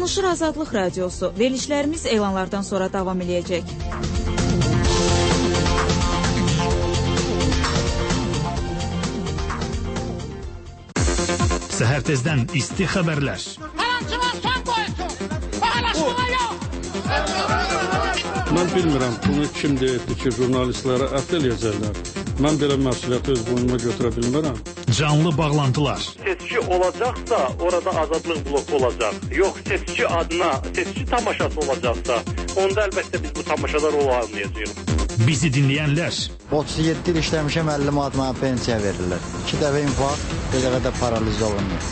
Danışır Azadlıq Radiosu. Verilişlərimiz elanlardan sonra davam edəcək. Səhər tezdən isti xəbərlər. Mən bilmirəm, bunu kim deyirdi ki, jurnalistlərə ət eləyəcəklər. Mən belə məsuliyyəti öz boynuma götürə bilmirəm. Canlı bağlantılar. Seçki olacaqsa, orada azadlıq bloku olacaq. Yox, seçki adına, seçki tamaşası olacaqsa, onda əlbəttə biz bu tamaşalar olmayacağıq. Bizi dinləyənlər. 37 il işləmişəm, 50 manat mənə pensiya verirlər. 2 dəfə infarkt, bir dəfə də paraliz olunur.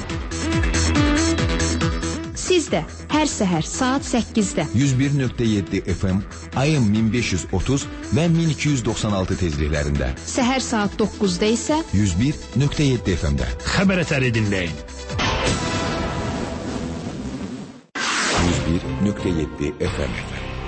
Siz də hər səhər saat 8-də 101.7 FM, ayın 1530 və 1296 tezliklərində. Səhər saat 9-da isə 101.7 FM-də. Xəbər ətəri dinləyin. 101.7 FM.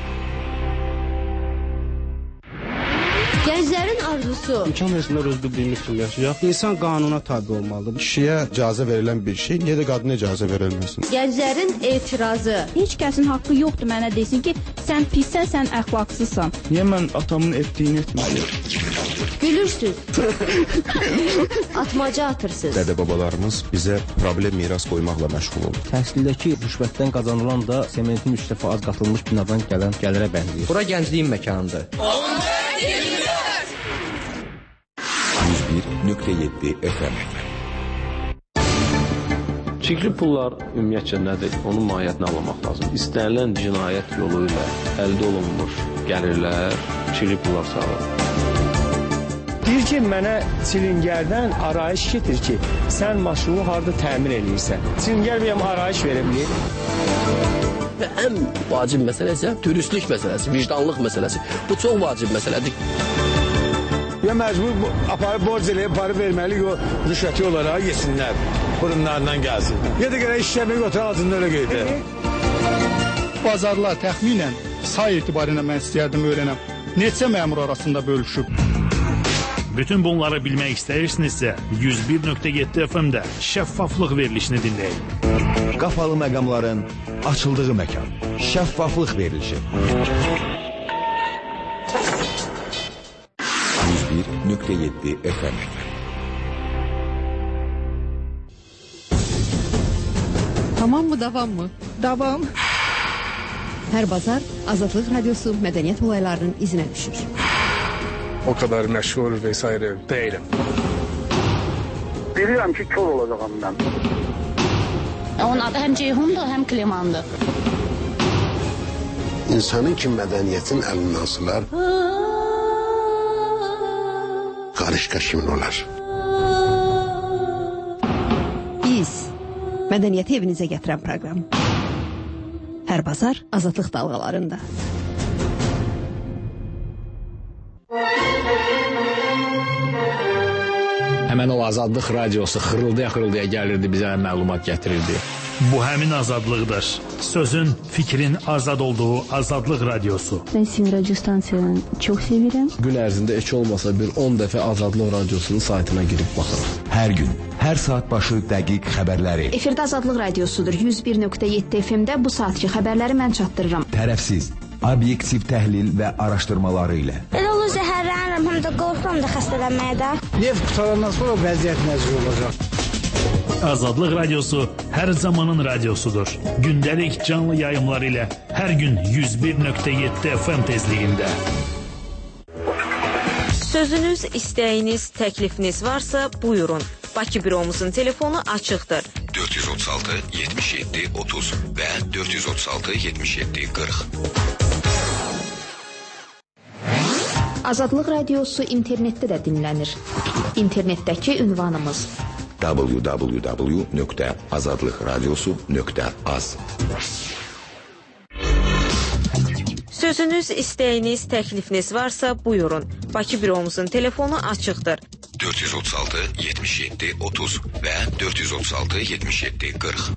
Gənclərin arzusu. İmkan versinlər öz bildiyimiz kimi yaşayaq. İnsan qanuna tabi olmalıdır. Kişiyə icazə verilən bir şey, niyə də qadına icazə verilməsin? Gənclərin etirazı. Heç kəsin haqqı yoxdur mənə desin ki, sən pissən, sən əxlaqsızsan. Niyə mən atamın etdiyini etməliyim? Gülürsüz. Atmaca atırsınız. Dədə-babalarımız bizə problem miras qoymaqla məşğul olur. Təhsildəki rüşvətdən qazanılan da sementin 3 dəfə az qatılmış binadan gələn gəlirə bənzəyir. Bura gəncliyin məkanıdır. 101.7 FM. Çirkli pullar ümumiyyətcə nədir? Onun mahiyyətini anlamaq lazım. İstənilən cinayət yolu ilə əldə olunmuş gəlirlər, çirkli pullar sağlar. Deyir ki, mənə çilingərdən arayış getir ki, sən maşını harada təmin edirsən. Çilingər bir arayış verə bilir. Və ən vacib məsələ isə dürüstlük məsələsi, vicdanlıq məsələsi. Bu çox vacib məsələdir. Ya məcbur aparıb borc eləyib, para verməliyik o rüşvəti olaraq yesinlər, burunlarından gəlsin. Ya da gələk işləmək otur altında öyle qeydir. Bazarlar təxminən say etibarıyla mən istəyərdim öyrənəm. Neçə məmur arasında bölüşüb? Bütün bunları bilmək istəyirsinizsə 101.7 FM-də şəffaflıq verilişini dinləyin. Qapalı məqamların açıldığı məkan. Şəffaflıq verilişi. 101.7 FM. Tamam mı, davam mı? Davam. Hər bazar Azadlıq Radiosu mədəniyyət olaylarının izinə düşür. O kadar məşğul vesaire değilim. Bilirəm ki, kör olacağım mən. Onun adı həm Ceyhundur, həm Klimandır. İnsanın ki mədəniyyətin əlindən asılar, qarışqa kimin olar? Biz mədəniyyəti evinizə gətirən proqram. Hər bazar Azadlıq dalğalarında. Həmən o Azadlıq Radiosu xırıldaya gəlirdi, bizə məlumat gətirirdi. Bu həmin azadlıqdır. Sözün, fikrin azad olduğu Azadlıq Radiosu. Ben sizin radyo stansiyonu çok sevirəm. Gün ərzində heç olmasa bir 10 dəfə Azadlıq Radiosunun saytına girib baxırıq. Hər gün, hər saat başı dəqiq xəbərləri. Efirdə Azadlıq Radiosudur. 101.7 FM-də bu saatki xəbərləri mən çatdırıram. Tərəfsiz, obyektiv təhlil və araşdırmaları ilə. Elə olur zəhərlənirəm, həm də qorxuram da xəstələnməyə də. Neft qutarandan sonra vəziyyət nəzir olacaq. Azadlıq Radiosu hər zamanın radiosudur. Gündəlik canlı yayımlar ilə hər gün 101.7 FM tezliyində. Sözünüz, istəyiniz, təklifiniz varsa buyurun. Bakı büromuzun telefonu açıqdır. 436 77 30 və 436 77 40. Azadlıq Radiosu internetdə də dinlənir. İnternetdəki ünvanımız www.azadlıqradiosu.az. Sözünüz, istəyiniz, təklifiniz varsa buyurun. Bakı büromuzun telefonu açıqdır. 436 77 30 və 436 77 40.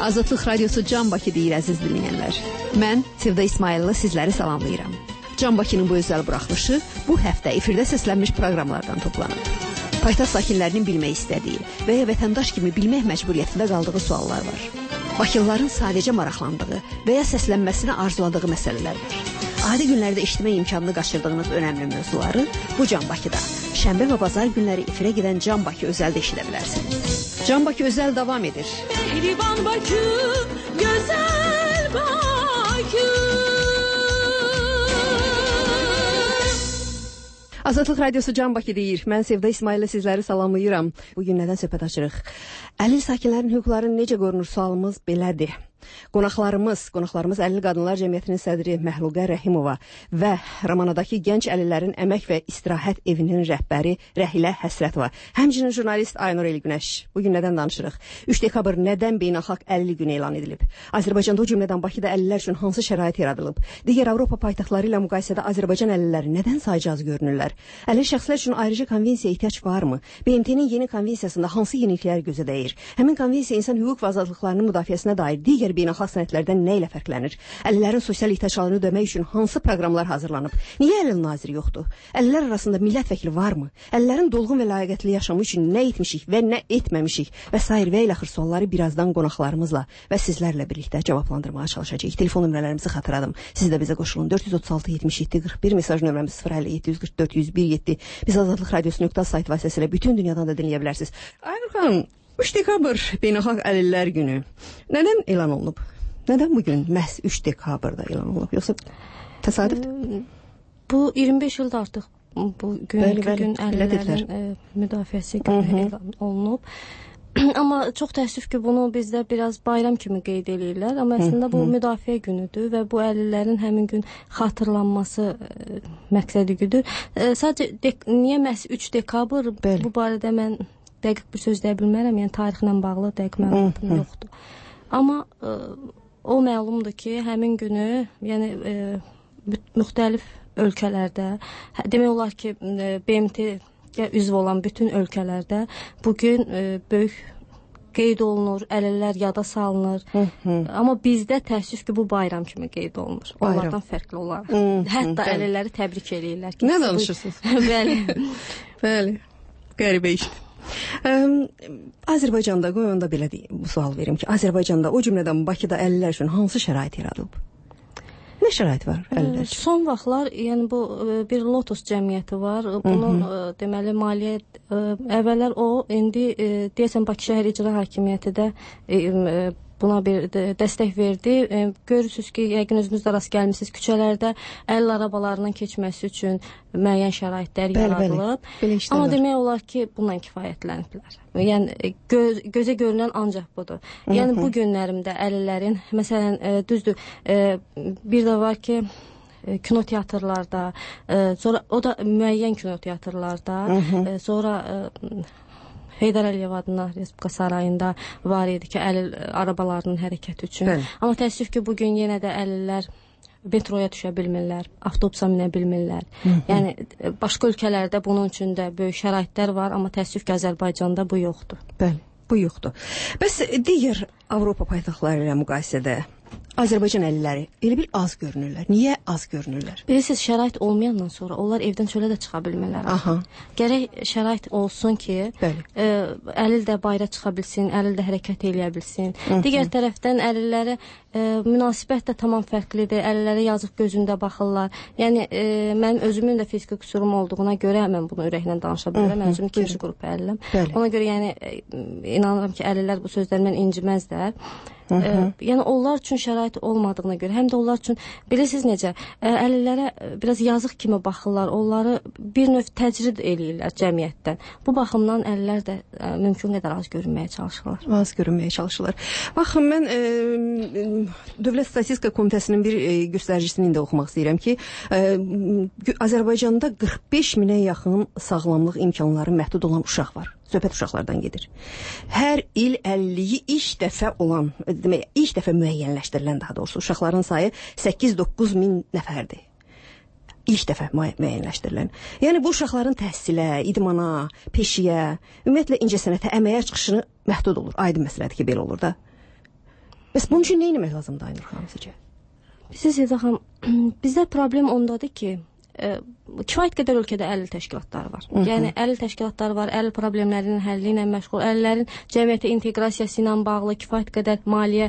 Azadlıq Radiosu Can Bakı deyir əziz dinləyənlər. Mən Sevda İsmailova sizləri salamlayıram. Can Bakının bu özəl buraxılışı bu həftə efirdə səslənmiş proqramlardan toplanıb. Paytaxt sakinlərinin bilmək istədiyi və ya vətəndaş kimi bilmək məcburiyyətində qaldığı suallar var. Bakılıların sadəcə maraqlandığı və ya səslənməsini arzuladığı məsələlər var. Adi günlərdə eşitmə imkanını qaçırdığınız önəmli mövzuları bu Can Bakıda şənbə və bazar günləri efirə gedən Can Bakı özəldə eşidə bilərsiniz. Can Bakı özəl davam edir. Mehriban Bakı, güzel Bakı. Azadlıq Radiosu Can Bakı deyir. Mən Sevda İsmailova sizləri salamlayıram. Bugün nədən söhbət açırıq? Əlil sakinlərin hüquqları necə qorunur sualımız belədir. Qonaqlarımız Əlil Qadınlar Cəmiyyətinin sədri Məxluqə Rəhimova və Ramanadakı Gənc Əlillərin Əmək və İstirahət Evinin rəhbəri Rəhilə Həsrətova. Həmçinin jurnalist Aynur Elgünəş. Bugün nədən danışırıq? 3 dekabr nədən beynəlxalq əlillik günü elan edilib? Azərbaycanda o cümlədən Bakıda əlillər üçün hansı şərait yaradılıb? Digər Avropa paytaxtları ilə müqayisədə Azərbaycan əlilləri nədən sayca az görünürlər? Əlil şəxslər üçün ayrıca konvensiyaya ehtiyac varmı? BMT-nin yeni konvensiyasında hansı yeniliklər gözə dəyir? Həmin konvensiya insan hüquq və azadlıqlarının müdafiəsinə dair digər beynəlxalq sənədlərdən nə ilə fərqlənir? Əlillərin sosial ehtiyaclarını ödəmək üçün hansı proqramlar hazırlanıb? Niyə əlil naziri yoxdur? Əlillər arasında millət vəkili varmı? Əlillərin dolğun və ləyaqətli yaşamı üçün nə etmişik və nə etməmişik? Və sair və ilaxır sualları birazdan qonaqlarımızla və sizlərlə birlikdə cavablandırmağa çalışacağıq. Telefon nömrələrimizi xatırladım. Siz də bizə qoşulun. 436 77 41 mesaj nömrəmiz 057 144 101 7. Biz Azadlıq Radiosu sayt vasitəsilə bütün dünyadan da dinləyə bilərsiniz. Aynur xanım, 3 dekabr Beynəlxalq Əlillər Günü nədən elan olunub? Nədən bugün məhz 3 dekabrda elan olunub? Yoxsa təsadüfdür? Bu 25 ildə artıq bu gün əlillərin müdafiəsi günü elan olunub. Amma çox təəssüf ki, bunu bizdə biraz bayram kimi qeyd edirlər. Amma əslində bu müdafiə günüdür və bu əlillərin həmin gün xatırlanması məqsədidir. Sadəcə niyə məhz 3 dekabr? Bu barədə mən dəqiq bir söz deyə bilmərəm. Yəni tarixlə bağlı dəqiq məlumatım yoxdur. Amma o məlumdur ki, həmin günü, yəni müxtəlif ölkələrdə, demək olar ki, BMT-yə üzv olan bütün ölkələrdə bugün böyük qeyd olunur, əlillər yada salınır. Amma bizdə təəssüf ki, bu bayram kimi qeyd olunur. Onlardan fərqli olaraq. Hətta əlilləri təbrik eləyirlər. Nə danışırsınız? Bəli. Bəli. Qəribə işdir. Azərbaycanda, qoy onda belə bu sual verim ki, Azərbaycanda o cümlədən Bakıda əlillər üçün hansı şərait yaradılıb? Nə şərait var əlillər üçün? Son vaxtlar, yəni bu bir Lotus cəmiyyəti var. Bunun deməli maliyyə əvvəllər o, indi deyəsən Bakı şəhər icra hakimiyyəti də buna bir dəstək verdi. Görürsünüz ki, yəqin özünüz də rast gəlmişsiniz, küçələrdə əlil arabalarının keçməsi üçün müəyyən şəraitlər yaradılıb. Amma demək olar ki, bundan kifayətləniblər. Yəni gözə görünən ancaq budur. Yəni bu günlərimdə əlillərin, məsələn, düzdür, bir də var ki, kinoteatrlarda, sonra o da müəyyən kinoteatrlarda, sonra Heydər Əliyev adına Respublika Sarayında var idi ki, əlil arabalarının hərəkəti üçün. Amma təəssüf ki, bugün yenə də əlillər metroya düşə bilmirlər, avtobusa minə bilmirlər. Yəni, başqa ölkələrdə bunun üçün də böyük şəraitlər var, amma təəssüf ki, Azərbaycanda bu yoxdur. Bəli, bu yoxdur. Bəs digər Avropa paytaxtları ilə müqayisədə Azərbaycan əlilləri elə bir az görünürlər. Niyə az görünürlər? Bilirsiniz, şərait olmayandan sonra onlar evdən çölə də çıxa bilmirlər. Gərək şərait olsun ki, əlil də bayra çıxa bilsin, əlil də hərəkət eləyə bilsin. Digər tərəfdən əlillərə münasibət də tamam fərqlidir. Əlillərə yazıq gözündə baxırlar. Yəni, mənim özümün də fiziki qüsurum olduğuna görə mən bunu ürəklə danışa bilirəm. Mən özüm 2-ci qrup əliləm. Ona görə yəni inanıram ki, əlillər bu sözlərdən inciməzlər. Yəni onlar üçün şərait olmadığına görə, həm də onlar üçün bilirsiniz necə, əlillərə biraz yazıq kimi baxırlar, onları bir növ təcrid eləyirlər cəmiyyətdən. Bu baxımdan əlillər də mümkün qədər az görünməyə çalışırlar. Az görünməyə çalışırlar. Baxın, mən Dövlət Statistika Komitəsinin bir göstəricisini indi oxumaq istəyirəm ki, Azərbaycanda 45 minə yaxın sağlamlıq imkanları məhdud olan uşaq var. Söhbət uşaqlardan gedir. Hər il əlilliyi ilk dəfə olan, demək, ilk dəfə müəyyənləşdirilən daha doğrusu uşaqların sayı 8-9 min nəfərdir. İlk dəfə müəyyənləşdirilən. Yəni bu uşaqların təhsilə, idmana, peşiyə, ümumiyyətlə incəsənətə, əməyə çıxışını məhdud olur. Aydın məsələdir ki, belə olur da. Bəs bunun üçün nə etmək lazımdır Aynur xanım sizcə? Sizcə xanım, bizdə problem ondadır ki, kifayət qədər ölkədə əlil təşkilatları var. Yəni əlil təşkilatları var, əlil problemlərinin həlli ilə məşğul, əlillərin cəmiyyətə inteqrasiyası ilə bağlı kifayət qədər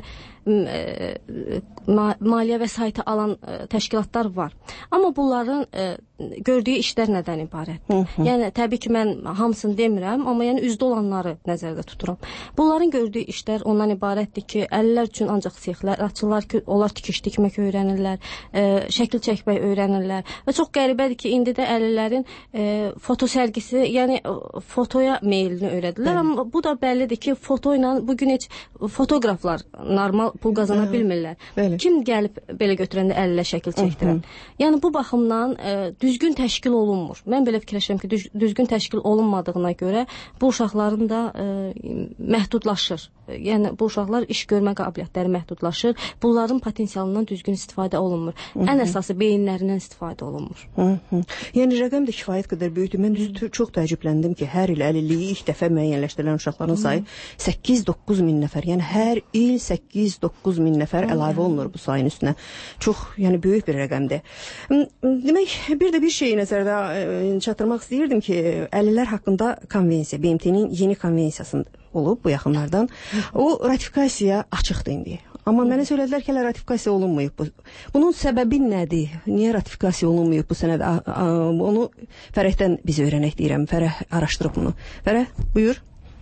maliyyə vəsaiti alan təşkilatlar var. Amma bunların gördüyü işlər nədən ibarətdir? Yəni təbii ki, mən hamısını demirəm, amma yəni üzdə olanları nəzərdə tuturam. Bunların gördüyü işlər ondan ibarətdir ki, əlillər üçün ancaq sexlər açırlar ki, onlar tikiş tikmək öyrənirlər, şəkil çəkmək öyrənirlər və çox qəribədir ki, indi də əlillərin foto sərgisi, yəni fotoya meylini öyrədirlər, amma bu da bəllidir ki, foto ilə bugün heç fotoqraflar normal pul qazana bilmirlər. Kim gəlib belə götürəndə əlillə şəkil çəkdirən? Yəni bu baxımdan düzgün təşkil olunmur. Mən belə fikirləşirəm ki, düzgün təşkil olunmadığına görə bu uşaqların da məhdudlaşır. Yəni bu uşaqlar iş görmə qabiliyyətləri məhdudlaşır. Bunların potensialından düzgün istifadə olunmur. Ən əsası beyinlərindən istifadə olunmur. Yəni rəqəm də kifayət qədər böyükdür. Mən çox təəccübləndim ki, hər il əlilliyi ilk dəfə müəyyənləşdirilən uşaqların sayı 8-9 min nəfər. Yəni hər il 8-9 min nəfər əlavə olunur bu sayın üstünə. Çox, yəni böyük bir rəqəmdir. Demək, bir də bir şeyi nəzərdə çatdırmaq istəyirdim ki, əlillər haqqında konvensiya, BMT-nin yeni konvensiyası olub bu yaxınlardan. O ratifikasiyaya açıqdır indi. Amma mənə söylədilər ki, ratifikasiya olunmayıb. Bunun səbəbi nədir? Niyə ratifikasiya olunmayıb bu sənəd? Onu Fərəhdən biz öyrənək deyirəm. Fərəh araşdırıb bunu. Fərəh, buyur.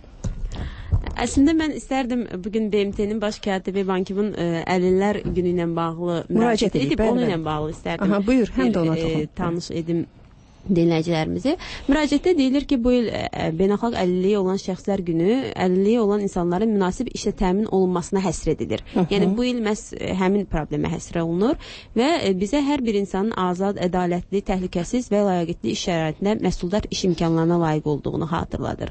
Əslində mən istərdim bugün BMT-nin baş katibi Ban Ki-mun əlillər günü ilə bağlı müraciət edib, onu ilə bağlı istərdim. Aha, buyur, həm də ona toxun. Tanış edim dinləyicilərimizi. Müraciətdə deyilir ki, bu il beynəlxalq əlilliyi olan şəxslər günü əlilliyi olan insanların münasib işlə təmin olunmasına həsr edilir. Yəni bu il məhz həmin problemə həsr olunur və bizə hər bir insanın azad, ədalətli, təhlükəsiz və ləyaqətli iş şəraitində məhsuldar iş imkanlarına layiq olduğunu xatırladır.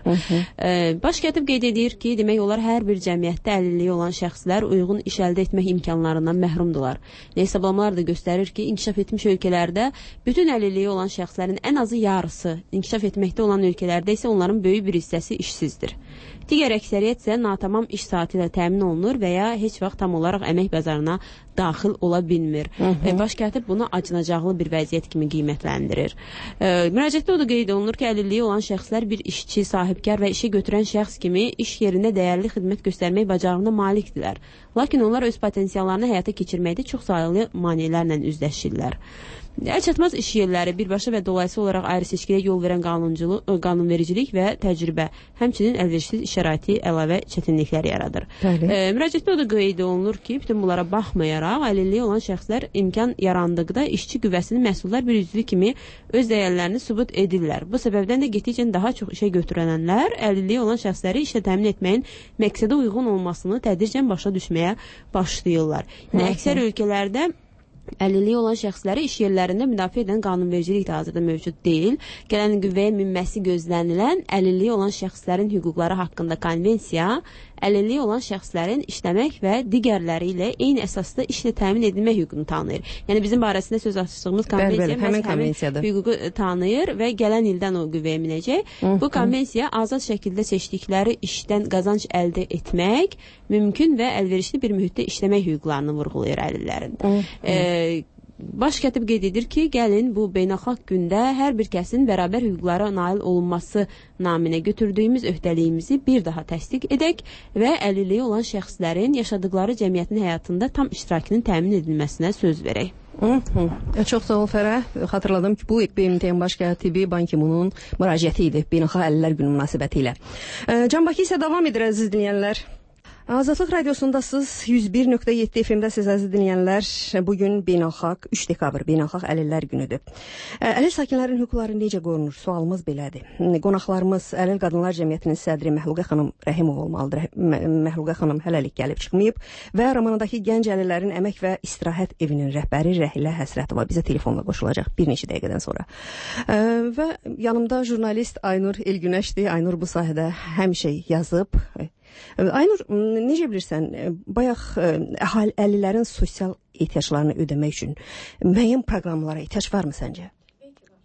Baş katib qeyd edir ki, demək olar hər bir cəmiyyətdə əlilliyi olan şəxslər uyğun iş əldə etmək imkanlarından məhrumdular. Hesablamalar da göstərir ki, inkişaf etmiş ölkələrdə bütün əlilliyi olan şəxslərin ən azı yarısı, inkişaf etməkdə olan ölkələrdə isə onların böyük bir hissəsi işsizdir. Digər əksəriyyət isə natamam iş saatı ilə təmin olunur və ya heç vaxt tam olaraq əmək bazarına daxil ola bilmir. Baş katib bunu acınacaqlı bir vəziyyət kimi qiymətləndirir. Müraciətdə o da qeyd olunur ki, əlilliyi olan şəxslər bir işçi, sahibkar və işə götürən şəxs kimi iş yerində dəyərli xidmət göstərmək bacarığına malikdirlər. Lakin onlar öz potensiallarını həyata keçirməkdə çox sayılı maneələrlə üzləşirlər. Əlçatmaz iş yerləri birbaşa və dolayısıyla olaraq ayrı seçkiyə yol verən qanunvericilik və təcrübə, həmçinin əlverişsiz iş şəraiti əlavə çətinliklər yaradır. Müraciətdə o da qeyd olunur ki, bütün bunlara baxmayaraq əlilliyi olan şəxslər imkan yarandıqda işçi qüvvəsinin məhsuldar bir üzvü kimi öz dəyərlərini sübut edirlər. Bu səbəbdən də getdikcə daha çox işə götürənlər əlilliyi olan şəxsləri işə təmin etməyin məqsədə uyğun olmasını tədricən başa düşməyə başlayırlar. Yəni əksər ölkələrdə əlilliyi olan şəxsləri iş yerlərində müdafiə edən qanunvericilik də hazırda mövcud deyil. Gələn qüvvəyə minməsi gözlənilən əlilliyi olan şəxslərin hüquqları haqqında konvensiya əlilliyi olan şəxslərin işləmək və digərləri ilə eyni əsasda işlə təmin edilmək hüququnu tanıyır. Yəni bizim barəsində söz açdığımız konvensiya həmin hüququ tanıyır və gələn ildən o qüvvəyə minəcək. Bu konvensiya azad şəkildə seçdikləri işdən qazanc əldə etmək mümkün və əlverişli bir mühitdə işləmək hüquqlarını vurğulayır əlillərin. Baş katib qeyd edir ki, gəlin bu beynəlxalq gündə hər bir kəsin bərabər hüquqlara nail olunması naminə götürdüyümüz öhdəliyimizi bir daha təsdiq edək və əlilliyi olan şəxslərin yaşadıkları cəmiyyətin həyatında tam iştirakının təmin edilməsinə söz verək. Çox sağ ol Fərəh. Xatırladım ki, bu BMT-nin baş katibi Ban Ki-munun müraciəti idi Beynəlxalq Əlillər Günü münasibətilə. Can Bakı isə davam edir əziz dinləyənlər. Azadlıq Radiosundasınız, 101.7 FM-dəsiz əziz dinləyənlər. Bugün beynəlxalq 3 dekabr beynəlxalq əlillər günüdür. Əlil sakinlərin hüquqları necə qorunur? Sualımız belədir. Qonaqlarımız Əlil Qadınlar Cəmiyyətinin sədri Məxluqə xanım Rəhimov olmalıdır. Məxluqə xanım hələlik gəlib çıxmayıb və romandakı gənc əlillərin əmək və istirahət evinin rəhbəri Rəhilə Həsrətova bizə telefonla qoşulacaq bir neçə dəqiqədən sonra. Və yanımda jurnalist Aynur Elgünəşdir. Aynur bu sahədə həmişə yazıb. Aynur, necə bilirsən, bayaq əlillərin sosial ehtiyaclarını ödəmək üçün müəyyən proqramlara ehtiyac varmı səncə?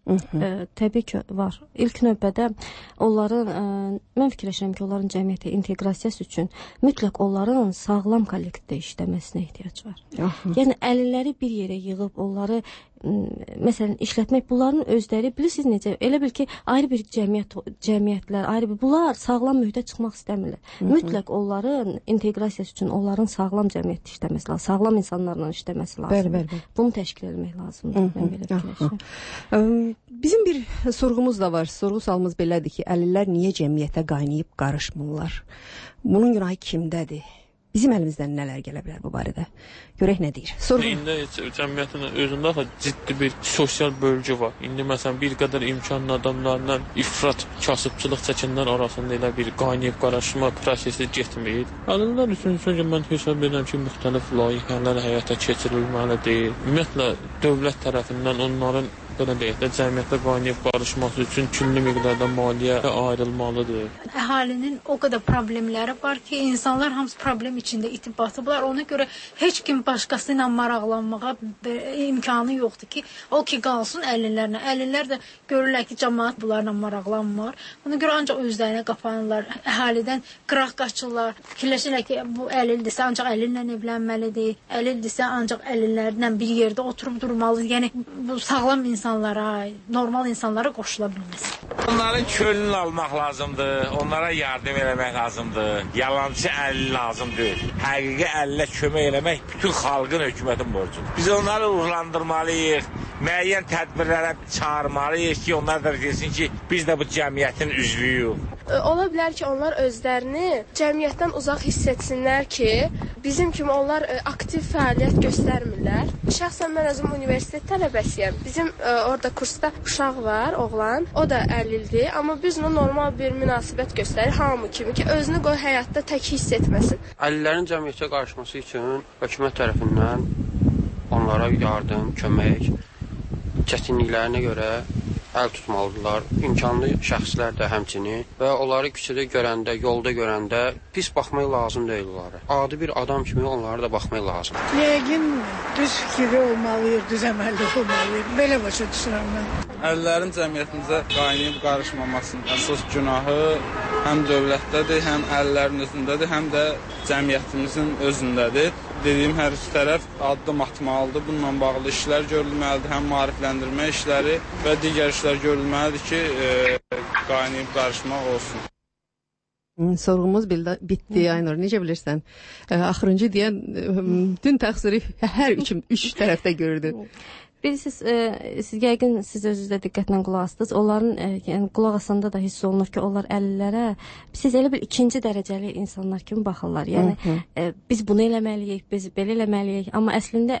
Təbii ki, var. İlk növbədə onların, mən fikirləşirəm ki, onların cəmiyyətə inteqrasiyası üçün mütləq onların sağlam kollektivdə işləməsinə ehtiyac var. Yəni, əlilləri bir yerə yığıb, onları məsələn, işlətmək, bunların özləri, bilirsiniz necə, elə bil ki, ayrı bir cəmiyyətlər, ayrı bir, bunlar sağlam mühitə çıxmaq istəmirlər. Mütləq onların inteqrasiyası üçün onların sağlam cəmiyyətdə işləməsi lazım, sağlam insanlarla işləməsi lazımdır. Bunu təşkil etmək lazımdır, mən belə fikirləşirəm. Bizim bir sorğumuz da var. Sorğu sualımız belədir ki, əlillər niyə cəmiyyətə qaynayıb qarışmırlar? Bunun günahı kimdədir? Bizim əlimizdən nələr gələ bilər bu barədə? Görək nə deyir. İndi cəmiyyətin özündə ciddi bir sosial bölgü var. İndi məsələn bir qədər imkanlı adamlarla ifrat kasıbçılıq çəkənlər arasında elə bir qaynayıb qaraşma prosesi getmir. Əlillər üçün mən hesab edirəm ki, müxtəlif layihələr həyata keçirilməlidir. Ümumiyyətlə dövlət tərəfindən onların belə deyək də cəmiyyətlə qaynayıb qarışması üçün külli miqdarda maliyyə ayrılmalıdır. Əhalinin o qədər problemləri var ki, insanlar hamısı problem içində itib batıblar. Ona görə heç kim başqası ilə maraqlanmağa imkanı yoxdur ki, o ki qalsın əlillərlə. Əlillər də görürlər ki, cəmaət bunlarla maraqlanmır. Ona görə ancaq özlərinə qapanırlar. Əhalidən qıraq qaçırlar. Fikirləşirlər ki, bu əlildirsə ancaq əlillə evlənməlidir. Əlildirsə ancaq əlillərlə bir yerdə oturub durmalıdır. Yəni bu sağlam insanlara, normal insanlara qoşula bilməz. Onların könlünü almaq lazımdır, onlara yardım eləmək lazımdır. Yalancı əlil lazım deyil. Həqiqi əlilə kömək eləmək bütün xalqın, hökumətin borcudur. Biz onları ruhlandırmalıyıq, müəyyən tədbirlərə çağırmalıyıq ki, onlar da desin ki, biz də bu cəmiyyətin üzvüyük. Ola bilər ki, onlar özlərini cəmiyyətdən uzaq hiss etsinlər ki, bizim kimi onlar aktiv fəaliyyət göstərmirlər. Şəxsən mən özüm universitet tələbəsiyəm. Bizim orada kursda uşaq var, oğlan, o da əlildir, amma biz ona normal bir münasibət göstərir, hamı kimi ki, özünü qoy həyatda tək hiss etməsin. Əlillərin cəmiyyətə qarışması üçün hökumət tərəfindən onlara yardım, kömək, çətinliklərinə görə əl tutmalıdırlar. İmkanlı şəxslər də həmçinin və onları küçədə görəndə, yolda görəndə pis baxmaq lazım deyil onlara. Adi bir adam kimi onlara da baxmaq lazım. Yəqin düz fikirli olmalıyıq, düz əməlli olmalıyıq. Belə başa düşürəm mən. Əlillərin cəmiyyətimizə qaynayıb qarışmamasının əsas günahı həm dövlətdədir, həm əlillərin özündədir, həm də cəmiyyətimizin özündədir. Dediyim hər üç tərəf addım atmalıdır. Bununla bağlı işlər görülməlidir. Həm maarifləndirmə işləri və digər işlər görülməlidir ki, qaynayıb qarışmaq olsun. Sorğumuz bitdi, Aynur. Necə bilirsən? Axırıncı deyən bütün təqsiri hər üç tərəfdə gördü. Bilirsiniz, siz yəqin siz özünüzdə diqqətlə qulaq asdınız. Onların yəni qulaq asanda da hiss olunur ki, onlar əlillərə siz elə bir ikinci dərəcəli insanlar kimi baxırlar. Yəni biz bunu eləməliyik, biz belə eləməliyik, amma əslində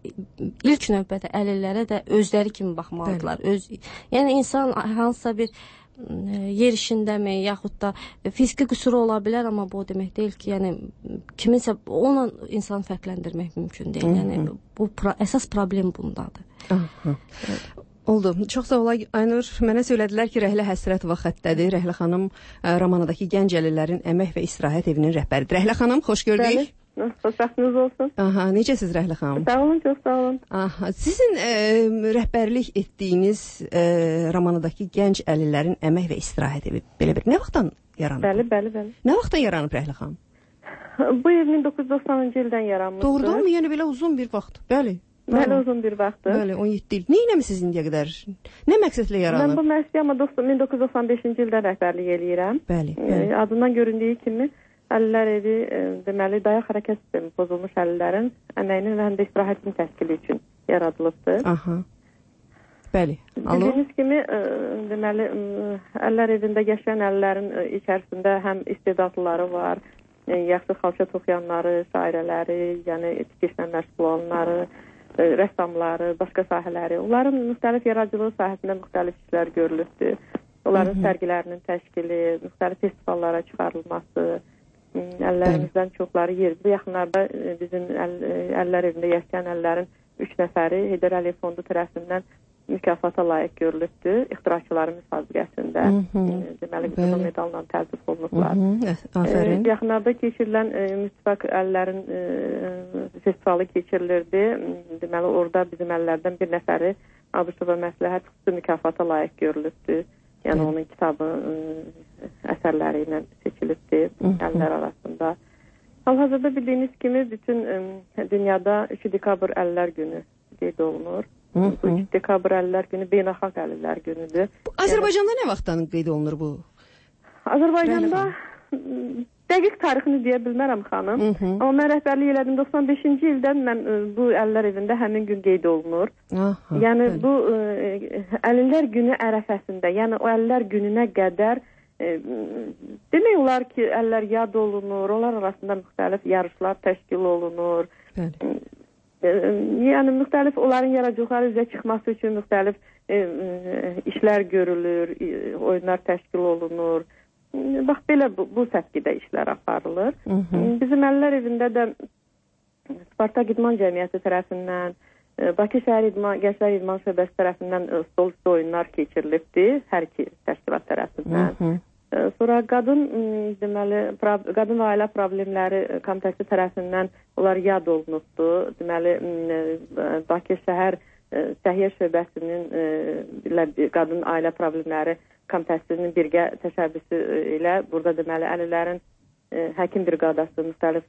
ilk növbədə əlillərə də özləri kimi baxmalıdırlar. Yəni insan hansısa bir yer işindəmi, yaxud da fiziki qüsuru ola bilər, amma bu o demək deyil ki, yəni kiminsə onunla insanı fərqləndirmək mümkün deyil. Yəni bu əsas problem bundadır. Oldu. Çox sağ olaq Aynur. Mənə söylədilər ki, Rəhlə Həsrətova xəttədir. Rəhlə xanım Ramanadakı gənc əlillərin əmək və istirahət evinin rəhbəridir. Rəhlə xanım, xoş gördük. Bəli. Xoşbəxtiniz olsun. Aha, necəsiz Rəhlə xanım? Sağ olun, çox sağ olun. Aha, sizin rəhbərlik etdiyiniz Ramanadakı gənc əlillərin əmək və istirahət evi belə bir nə vaxtdan yaranıb? Bəli. Nə vaxtdan yaranıb Rəhlə xanım? Bu ev 1990-cı ildən yaranmışdır. Doğrudanmı? Yəni belə uzun bir vaxt. Bəli. Bəli, uzun bir vaxtdır. Bəli, 17 il. Nə etmisiniz indiyə qədər? Nə məqsədlə yaranıb? Mən bu məsləhətə 1995-ci ildən rəhbərlik eləyirəm. Bəli. Adından göründüyü kimi əlillər evi deməli dayaq hərəkət sistemi pozulmuş əlillərin əməyinin və həm də istirahətinin təşkili üçün yaradılıbdır. Aha. Bəli. Bildiyiniz kimi deməli əlillər evində yaşayan əlillərin içərisində həm istedadlıları var, yaxşı xalça toxuyanları, şairələri, yəni tikişlə məşğul olanları, rəssamları, başqa sahələri. Onların müxtəlif yaradıcılıq sahəsində müxtəlif işlər görülübdür. Onların sərgilərinin təşkili, müxtəlif festivallara çıxarılması, əllərimizdən çoxları yer. Bu yaxınlarda bizim əllər evində yaşayan əllərin 3 nəfəri Heydər Əliyev Fondu tərəfindən mükafata layiq görülübdür. İxtiraçıların müsabiqəsində deməli qızıl medalla təltif olunublar. Yaxınlarda keçirilən mütləq əllərin festivalı keçirilirdi. Deməli orada bizim əllərdən bir nəfəri Abışova məsləhət xüsusi mükafata layiq görülübdür. Yəni onun kitabı əsərləri ilə seçilibdir əllər arasında. Hal-hazırda bildiyiniz kimi bütün dünyada 2 dekabr Əlillər günü qeyd olunur. Bu 2 dekabr Əlillər günü beynəlxalq əlillər günüdür. Azərbaycanda nə vaxtdan qeyd olunur bu? Azərbaycanda dəqiq tarixini deyə bilmərəm xanım. Amma mən rəhbərlik elədim 95-ci ildən mən bu əlillər evində həmin gün qeyd olunur. Yəni bu əlillər günü ərəfəsində, yəni o əlillər gününə qədər demək olar ki, əlillər yad olunur, onlar arasında müxtəlif yarışlar təşkil olunur. Yəni müxtəlif onların yaradıcılıqları üzə çıxması üçün müxtəlif işlər görülür, oyunlar təşkil olunur. Bax, belə bu səpkidə işlər aparılır. Bizim əlillər evində də Spartak İdman Cəmiyyəti tərəfindən, Bakı Şəhər Gənclər İdman Şöbəsi tərəfindən stol üstü oyunlar keçirilibdir, hər iki təşkilat tərəfindən. Sonra qadın və ailə problemləri komitəsi tərəfindən onlar yad olunubdur. Deməli, Bakı Şəhər Səhiyyə Şöbəsinin qadın ailə problemləri komitəsinin birgə təşəbbüsü ilə burada deməli əlillərin həkim briqadası müxtəlif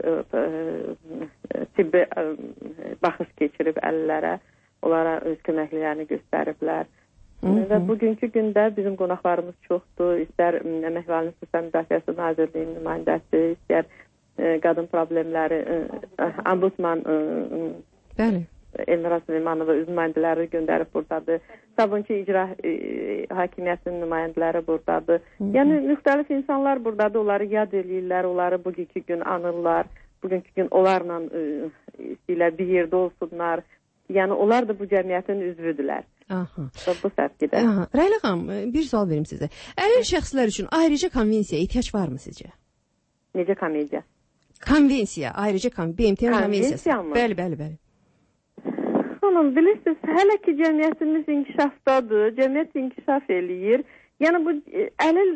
tibbi baxış keçirib əlillərə, onlara öz köməkliklərini göstəriblər. Və bugünkü gündə bizim qonaqlarımız çoxdur. İstər Əmək və Əhalinin Sosial Müdafiəsi Nazirliyinin nümayəndəsi, istər qadın problemləri ombudsman Elmira Süleymanova öz nümayəndələri göndərib buradadır. Sabunçu İcra Hakimiyyətinin nümayəndələri buradadır. Yəni müxtəlif insanlar buradadır. Onları yad eləyirlər, onları bugünkü gün anırlar. Bugünkü gün onlarla istəyirlər bir yerdə olsunlar. Yəni onlar da bu cəmiyyətin üzvüdürlər. Bu səpkidə. Rəylə xanım, bir sual verim sizə. Əlil şəxslər üçün ayrıca konvensiyaya ehtiyac varmı sizcə? Necə konvensiya? Konvensiya, ayrıca BMT konvensiyası. Bəli. Xanım, bilirsiniz, hələ ki cəmiyyətimiz inkişafdadır, cəmiyyət inkişaf eləyir. Yəni bu əlil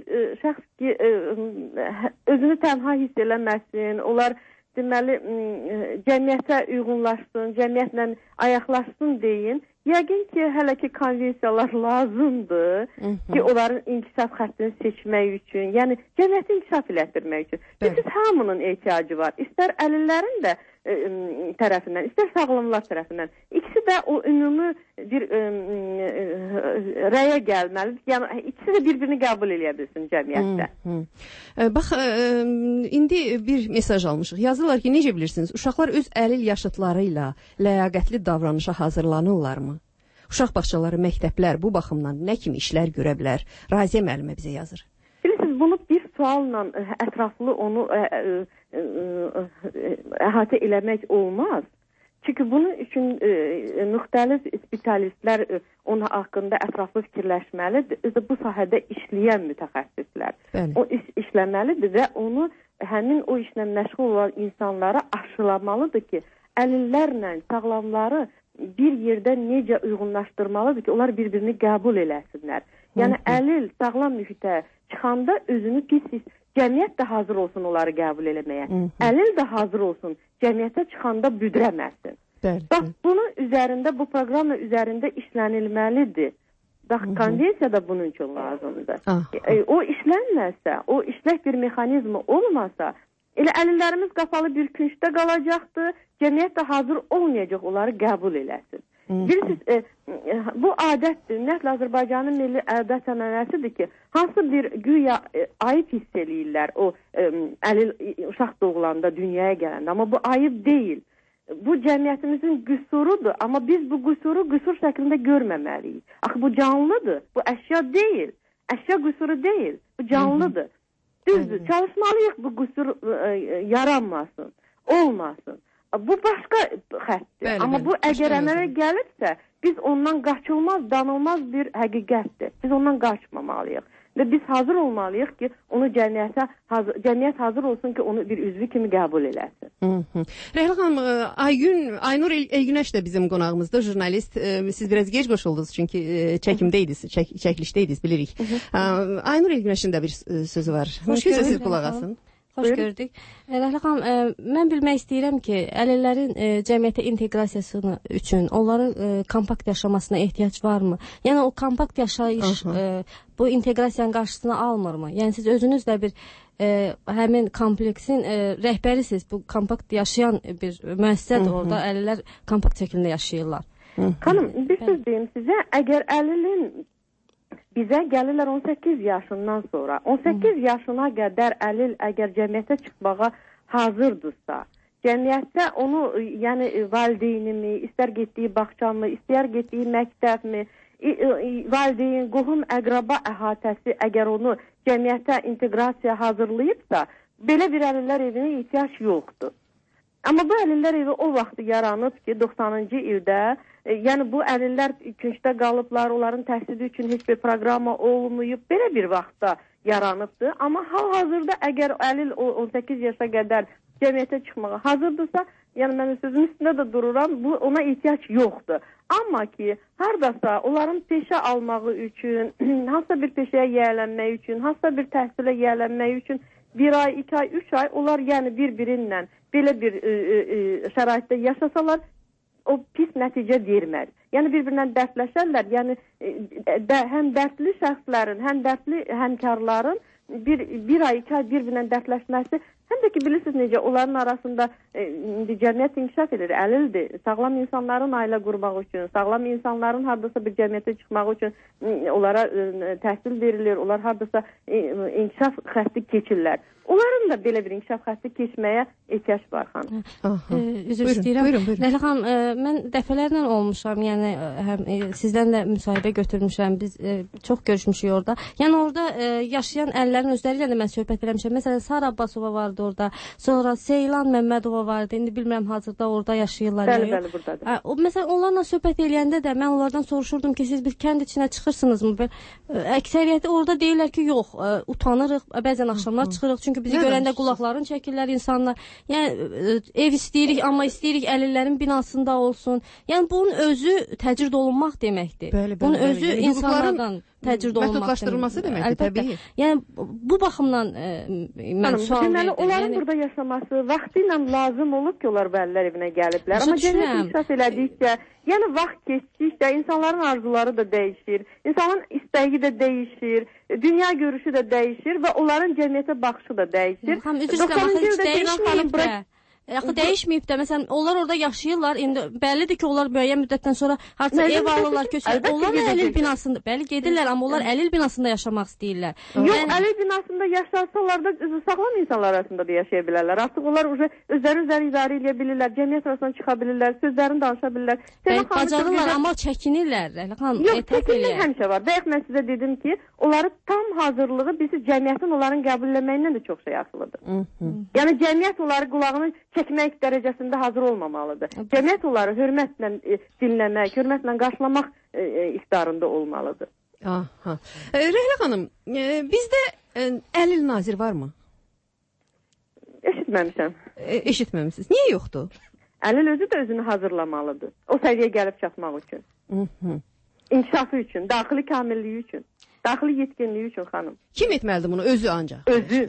şəxs özünü tənha hiss eləməsin, onlar deməli cəmiyyətə uyğunlaşsın, cəmiyyətlə ayaqlaşsın deyin. Yəqin ki, hələ ki konvensiyalar lazımdır ki, onların inkişaf xəttini seçmək üçün, yəni cəmiyyəti inkişaf elətdirmək üçün. Bilirsiniz, hamının ehtiyacı var. İstər əlillərin də tərəfindən, istər sağlamlar tərəfindən. İkisi də o ümumi bir rəyə gəlməlidir. Yəni, ikisi də bir-birini qəbul eləyə bilsin cəmiyyətdə. Bax, indi bir mesaj almışıq. Yazırlar ki, necə bilirsiniz, uşaqlar öz əlil yaşıtları ilə ləyaqətli davranışa hazırlanırlarmı? Uşaq bağçaları, məktəblər bu baxımdan nə kimi işlər görə bilər? Raziyə müəllimə bizə yazır. Bilirsiniz, bunu bir sualla ətraflı onu əhatə eləmək olmaz. Çünki bunun üçün müxtəlif spesialistlər onun haqqında ətraflı fikirləşməlidir. Bu sahədə işləyən mütəxəssislər. O işləməlidir və onu həmin o işlə məşğul olan insanlara aşılamalıdır ki, əlillərlə sağlamları bir yerdə necə uyğunlaşdırmalıdır ki, onlar bir-birini qəbul eləsinlər. Yəni əlil sağlam mühitə çıxanda özünü pis cəmiyyət də hazır olsun onları qəbul eləməyə. Əlil də hazır olsun cəmiyyətə çıxanda büdrəməsin. Bax, bunun üzərində, bu proqramla üzərində işlənilməlidir. Bax, konvensiya da bunun üçün lazımdır. O işlənməsə, o işlək bir mexanizmi olmasa, elə əlillərimiz qapalı bir küncdə qalacaqdır, cəmiyyət də hazır olmayacaq onları qəbul eləsin. Bilirsiniz, bu adətdir, ümumiyyətlə Azərbaycanın milli ədət-ənənəsidir ki, hansı bir güya ayıb hiss eləyirlər o əlil uşaq doğulanda, dünyaya gələndə, amma bu ayıb deyil. Bu cəmiyyətimizin qüsurudur, amma biz bu qüsuru qüsur şəklində görməməliyik. Axı bu canlıdır, bu əşya deyil, əşya qüsuru deyil, bu canlıdır. Düzdür, çalışmalıyıq bu qüsur yaranmasın, olmasın. Bu başqa xəttdir, amma bu əgər əmələ gəlirsə, biz ondan qaçılmaz, danılmaz bir həqiqətdir. Biz ondan qaçmamalıyıq. Və biz hazır olmalıyıq ki, onu cəmiyyət hazır olsun ki, onu bir üzvü kimi qəbul eləsin. Rəhlə xanım, Aynur Elgünəş də bizim qonağımızda, jurnalist. Siz biraz gec qoşuldunuz, çünki çəkilişdəydiniz, bilirik. Aynur Elgünəşin də bir sözü var. Mümkünsə siz qulaq asın. Xoş gördük. Rəhlə xanım, mən bilmək istəyirəm ki, əlillərin cəmiyyətə inteqrasiyası üçün onların kompakt yaşamasına ehtiyac varmı? Yəni o kompakt yaşayış bu inteqrasiyanın qarşısını almırmı? Yəni siz özünüz də bir həmin kompleksin rəhbərisiz. Bu kompakt yaşayan bir müəssisədir orada. Əlillər kompakt şəkildə yaşayırlar. Xanım, bir söz deyim sizə. Əgər əlilin bizə gəlirlər 18 yaşından sonra, 18 yaşına qədər əlil əgər cəmiyyətə çıxmağa hazırdırsa, cəmiyyətdə onu, yəni valideynimi, istər getdiyi bağçamı, istər getdiyi məktəbmi, valideyn, qohum, əqraba əhatəsi əgər onu cəmiyyətə inteqrasiya hazırlayıbsa, belə bir əlillər evinə ehtiyac yoxdur. Amma bu əlillər evi o vaxt yaranıb ki, 90-cı ildə, yəni bu əlillər küncdə qalıblar, onların təhsili üçün heç bir proqrama olmayıb, belə bir vaxtda yaranıbdır. Amma hal-hazırda əgər əlil 18 yaşa qədər cəmiyyətə çıxmağa hazırdırsa, yəni mən sözün üstündə də dururam, ona ehtiyac yoxdur. Amma ki, haradasa onların peşə almağı üçün, hansısa bir peşəyə yiyələnmək üçün, hansısa bir təhsilə yiyələnmək üçün 1 ay, 2 ay, 3 ay onlar yəni bir-birindən belə bir şəraitdə yaşasalar, o pis nəticə verməz. Yəni bir-birindən dərdləşərlər, yəni həm dərdli şəxslərin, həm dərdli həmkarların bir ay, 2 ay bir-birindən dərdləşməsi, həm də ki, bilirsiniz necə, onların arasında cəmiyyət inkişaf edir, əlildir. Sağlam insanların ailə qurmaq üçün, sağlam insanların haradasa bir cəmiyyətə çıxmaq üçün onlara təhsil verilir, onlar haradasa inkişaf xətti keçirlər. Onların da belə bir inkişaf xətti keçməyə ehtiyac var, xanım. Üzr istəyirəm. Rəhlə xanım, mən dəfələrlə olmuşam, yəni həm sizdən də müsahibə götürmüşəm, biz çox görüşmüşük orada. Yəni orada yaşayan əlillərin özləri ilə də mən söhbət eləmişəm. Məsələn, Sara Abbasova vardı orada, sonra Seylan Məmmədova vardı, indi bilmirəm hazırda orada yaşayırlar. Bəli, buradadır. Məsələn, onlarla söhbət eləyəndə də mən onlardan soruşurdum ki, siz bir kənd içinə çıxırsınızmı? Əksəriyyəti orada deyirlər ki, yox, utanırıq, bəzən axşamlar çıxırıq, çünki bizi görəndə qulaqların çəkirlər insanlar. Yəni ev istəyirik, amma istəyirik əlillərin binasında olsun. Yəni bunun özü təcrid olunmaq deməkdir. Bunun özü insanlardan təcrid olunmaq məhdudlaşdırılması deməkdir, təbii. Yəni bu baxımdan mən sual verdim. Onların burada yaşaması vaxtı ilə lazım olub ki, onlar əlillər evinə gəliblər. Amma cəmiyyət inkişaf elədikcə, yəni vaxt keçdikcə insanların arzuları da dəyişir, insanın istəyi də dəyişir, dünya görüşü də dəyişir və onların cəmiyyətə baxışı da dəyişir. Üzr istəyirəm, heç dəyişməyib də. Yaxı dəyişməyib də, məsələn, onlar orada yaşayırlar, indi bəllidir ki, onlar müəyyən müddətdən sonra harca ev alırlar, köçürlər. Onlar əlil binasında, bəli gedirlər, amma onlar əlil binasında yaşamaq istəyirlər. Yox, əlil binasında yaşarsalar da sağlam insanlar arasında da yaşaya bilərlər. Artıq onlar özləri idarə edə bilirlər, cəmiyyət arasına çıxa bilirlər, sözlərini danışa bilirlər. Bacarırlar, amma çəkinirlər. Yox, çəkinmək həmişə var. Bayaq mən sizə dedim ki, onları tam hazırlığı bizi cəmiyyətin onların qəbul eləməyindən də çox şey asılıdır. Yəni cəmiyyət onları qulağını çəkmək dərəcəsində hazır olmamalıdır. Cəmiyyət onları hörmətlə dinləmək, hörmətlə qarşılamaq iqtidarında olmalıdır. Rəhlə xanım, bizdə əlil nazir varmı? Eşitməmişəm. Eşitməmişsiniz. Niyə yoxdur? Əlil özü də özünü hazırlamalıdır. O səviyyəyə gəlib çatmaq üçün. İnkişafı üçün, daxili kamilliyi üçün, daxili yetkinliyi üçün, xanım. Kim etməlidir bunu? Özü ancaq. Özü.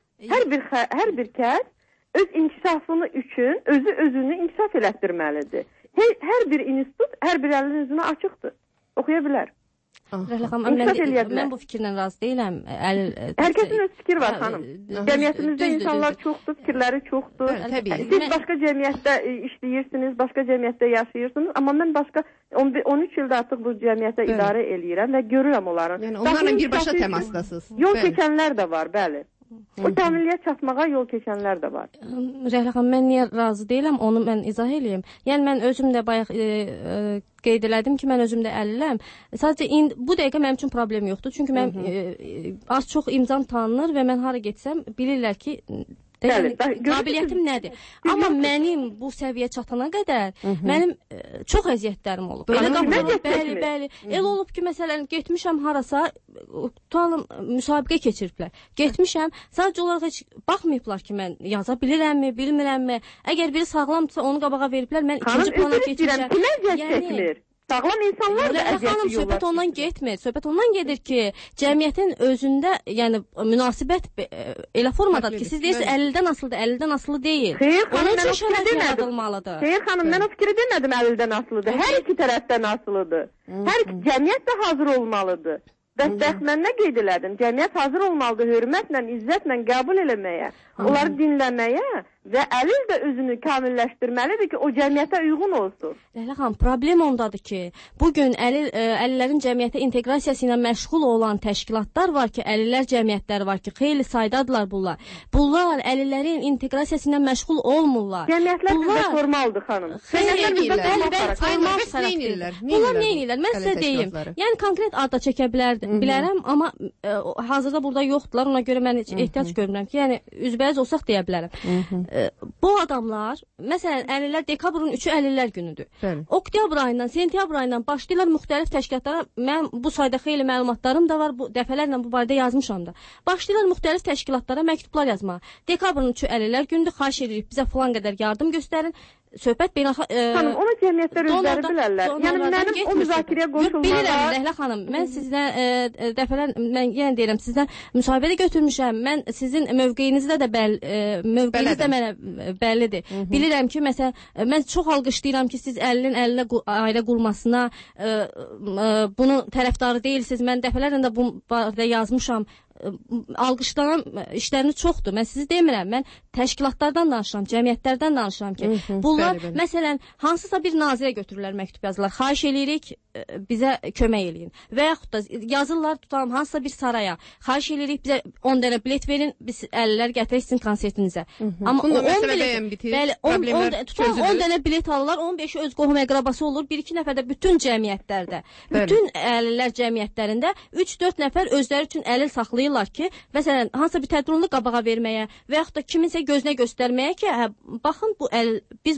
Hər bir kəs öz inkişafını üçün özünü inkişaf elətdirməlidir. Hər bir institut, hər bir əlin üzünə açıqdır. Oxuya bilər. Rəhlə xanım, mən bu fikirlə razı deyiləm. Hər kəsin öz fikir var, xanım. Cəmiyyətimizdə insanlar çoxdur, fikirləri çoxdur. Siz başqa cəmiyyətdə işləyirsiniz, başqa cəmiyyətdə yaşayırsınız, amma mən başqa 13 ildə artıq bu cəmiyyətə idarə eləyirəm və görürəm onların. Yəni onlarla birbaşa təmasdasınız. Yol keçənlər də var, bəli. O təminliyə çatmağa yol keçənlər də var. Rəhlə xanım, mən niyə razı deyiləm, onu mən izah eləyim. Yəni mən özüm də bayaq qeyd elədim ki, mən özüm də əliləm. Sadəcə bu dəqiqə mənim üçün problem yoxdur. Çünki mən az çox imzam tanınır və mən hara getsəm bilirlər ki, qabiliyyətim nədir? Amma mənim bu səviyyə çatana qədər mənim çox əziyyətlərim olub. Bəli. El olub ki, məsələn, getmişəm harasa, tutalım, müsabiqə keçiriblər. Getmişəm, sadəcə olaraq heç baxmayıblar ki, mən yaza bilirəmmi, bilmirəmmi. Əgər biri sağlamdırsa, onu qabağa veriblər, mən ikinci plana keçmişəm. Kim əziyyət çəkmir? Sağlam insanlar da əziyyət xanım, duyurlar. söhbət ondan getmir. Söhbət ondan gedir ki, cəmiyyətin özündə, yəni münasibət elə formadadır ki, siz deyirsiniz 50-dən asılıdır, 50-dən asılı deyil. Xeyr xanım, Onun mən o üçün fikri şərait demədim. yaradılmalıdır. Xeyr xanım, mən o fikri demədim 50-dən asılıdır. Hər iki tərəfdən asılıdır. Hər iki cəmiyyət də hazır olmalıdır. Bəs mən nə qeyd elədim? Cəmiyyət hazır olmalıdır hörmətlə, izzətlə qəbul eləməyə, onları dinləməyə və əlil də özünü kamilləşdirməlidir ki, o cəmiyyətə uyğun olsun. Leyla xanım, problem ondadır ki, bugün əlillərin cəmiyyətə inteqrasiyası ilə məşğul olan təşkilatlar var ki, əlillər cəmiyyətləri var ki, xeyli saydadılar bunlar. Bunlar əlillərin inteqrasiyası ilə məşğul olmurlar. Cəmiyyətlər bizdə formaldır xanım. Bunlar nə edirlər? Mən sizə deyim. Yəni konkret adda çəkə bilərəm, amma hazırda burada yoxdular, ona görə mən heç ehtiyac görmürəm ki, yəni üzbəyiz olsaq deyə bilərəm. Bu adamlar, məsələn, əlillər dekabrın 3-ü əlillər günüdür. Oktyabr ayından, sentyabr ayından başlayırlar müxtəlif təşkilatlara. Mən bu sayda xeyli məlumatlarım da var, dəfələrlə bu barədə yazmışam da. Başlayırlar müxtəlif təşkilatlara məktublar yazmağa. Dekabrın 3-ü əlillər günüdür, xahiş edirik bizə falan qədər yardım göstərin. Söhbət beynəlxalq xanım, onu cəmiyyətlər özləri bilərlər. Yəni mənim o müzakirəyə qoşulmağa... Bilirəm Leyla xanım, mən sizdən dəfələr, mən yenə deyirəm, sizdən müsahibədə götürmüşəm. Mən sizin mövqeyinizdə də mövqeyiniz də mənə bəllidir. Bilirəm ki, məsələn, mən çox alqışlayıram ki, siz əlinin əlinə ailə qurmasına bunun tərəfdarı deyilsiniz. Mən dəfələrlə də bu barədə yazmışam. Alqışlanan işləriniz çoxdur. Mən sizi demirəm. Mən təşkilatlardan danışıram, cəmiyyətlərdən danışıram ki, bunlar məsələn hansısa bir nazirə götürürlər, məktub yazırlar. Xahiş eləyirik bizə kömək eləyin. Və yaxud da yazırlar tutalım hansısa bir saraya. Xahiş eləyirik bizə 10 dənə bilet verin, biz əlillər gətirək sizin konsertinizə. Amma 10 dənə bilet alırlar, 15-i öz qohum əqrabası olur, 1-2 nəfər də bütün cəmiyyətlərdə, bütün əlillər cəmiyyətlərində 3-4 nəfər özləri üçün əlil saxlayırlar ki, məsələn, hansısa bir tədbirunu qabağa verməyə və yaxud da kiminsə gözünə göstərməyə ki, baxın biz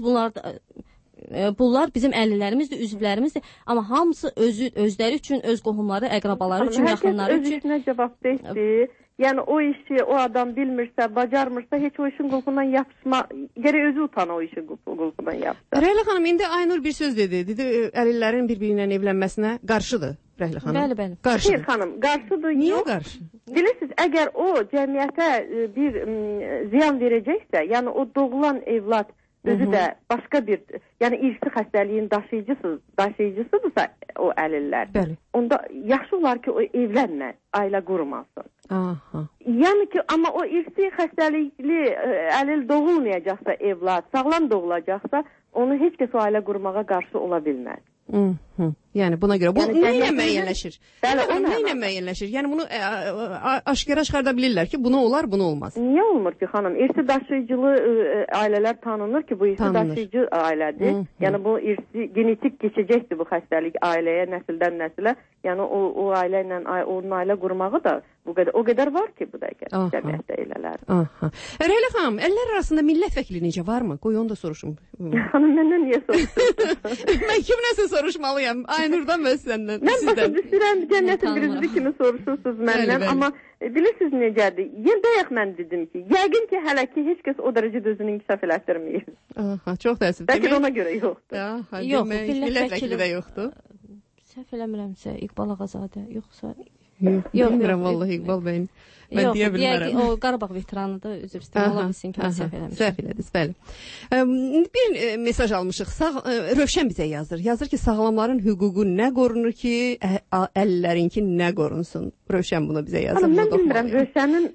bunlar bizim əlillərimizdir, üzvlərimizdir, amma hamısı özləri üçün, öz qohumları, əqrabaları üçün, yaxınları üçün. Hər kəs öz işinə cavabdehdir. Yəni o işi o adam bilmirsə, bacarmırsa heç o işin qulpundan yapışma, gərək özü utana o işin qulpundan yapışsa. Rəhlə xanım, indi Aynur bir söz dedi. Dedi, əlillərin bir-birinin evlənməsinə qarşıdır. Rəhlə xanım. Bəli. Qarşıdır. Xeyr xanım, qarşıdır. Niyə qarşı? Bilirsiniz, əgər o cəmiyyətə bir ziyan verəcəksə, yəni o doğulan evlad özü də başqa bir, yəni irsi xəstəliyin daşıyıcısıdırsa o əlillər. Bəli. Onda yaxşı olar ki, o evlənmə, ailə qurmasın. Aha. Yəni ki, amma o irsi xəstəlikli əlil doğulmayacaqsa evlad, sağlam doğulacaqsa, onu heç kəs o ailə qurmağa qarşı ola bilməz. Yəni buna görə bu nə ilə müəyyənləşir? Bəli, nə ilə müəyyənləşir? Yəni bunu aşkara çıxarda bilirlər ki, bunu olar, bunu olmaz. Niyə olmur ki, xanım? İrsi daşıyıcılı ailələr tanınır ki, bu irsi daşıyıcı ailədir. Yəni bu irsi genetik keçəcəkdir bu xəstəlik ailəyə, nəsildən nəsilə. Yəni o ailə ilə onun ailə qurmağı da o qədər var ki, bu dəqiqə cəmiyyətdə elələr. Rəhlə xanım, əllər arasında millət vəkili necə varmı? Qoy onu da soruşum. Xanım, məndən niyə soruşursunuz? Mən kimləsə soruşmalıyam? Aynurdan və səndən. Mən başa düşürəm, cəmiyyətin bir üzvü kimi soruşursunuz məndən, amma bilirsiniz necədir? Bayaq mən dedim ki, yəqin ki, hələ ki, heç kəs o dərəcədə özünü inkişaf elətdirməyir. Çox təəssüf. Bəlkə ona görə yoxdur. Yox, millət vəkili də yoxdur. Səhv eləmirəmsə, İqbal Ağazadə, yoxsa... Yox, bilmirəm vallahi İqbal bəyin. Mən deyə bilmərəm. O Qarabağ veteranıdır, üzr istəyirəm, ola bilsin ki, səhv eləmişəm. Səhv elədiniz, bəli. Bir mesaj almışıq. Rövşən bizə yazır. Yazır ki, sağlamların hüququ nə qorunur ki, əlillərinki nə qorunsun? Rövşən bunu bizə yazır. Mən bilmirəm, Rövşənin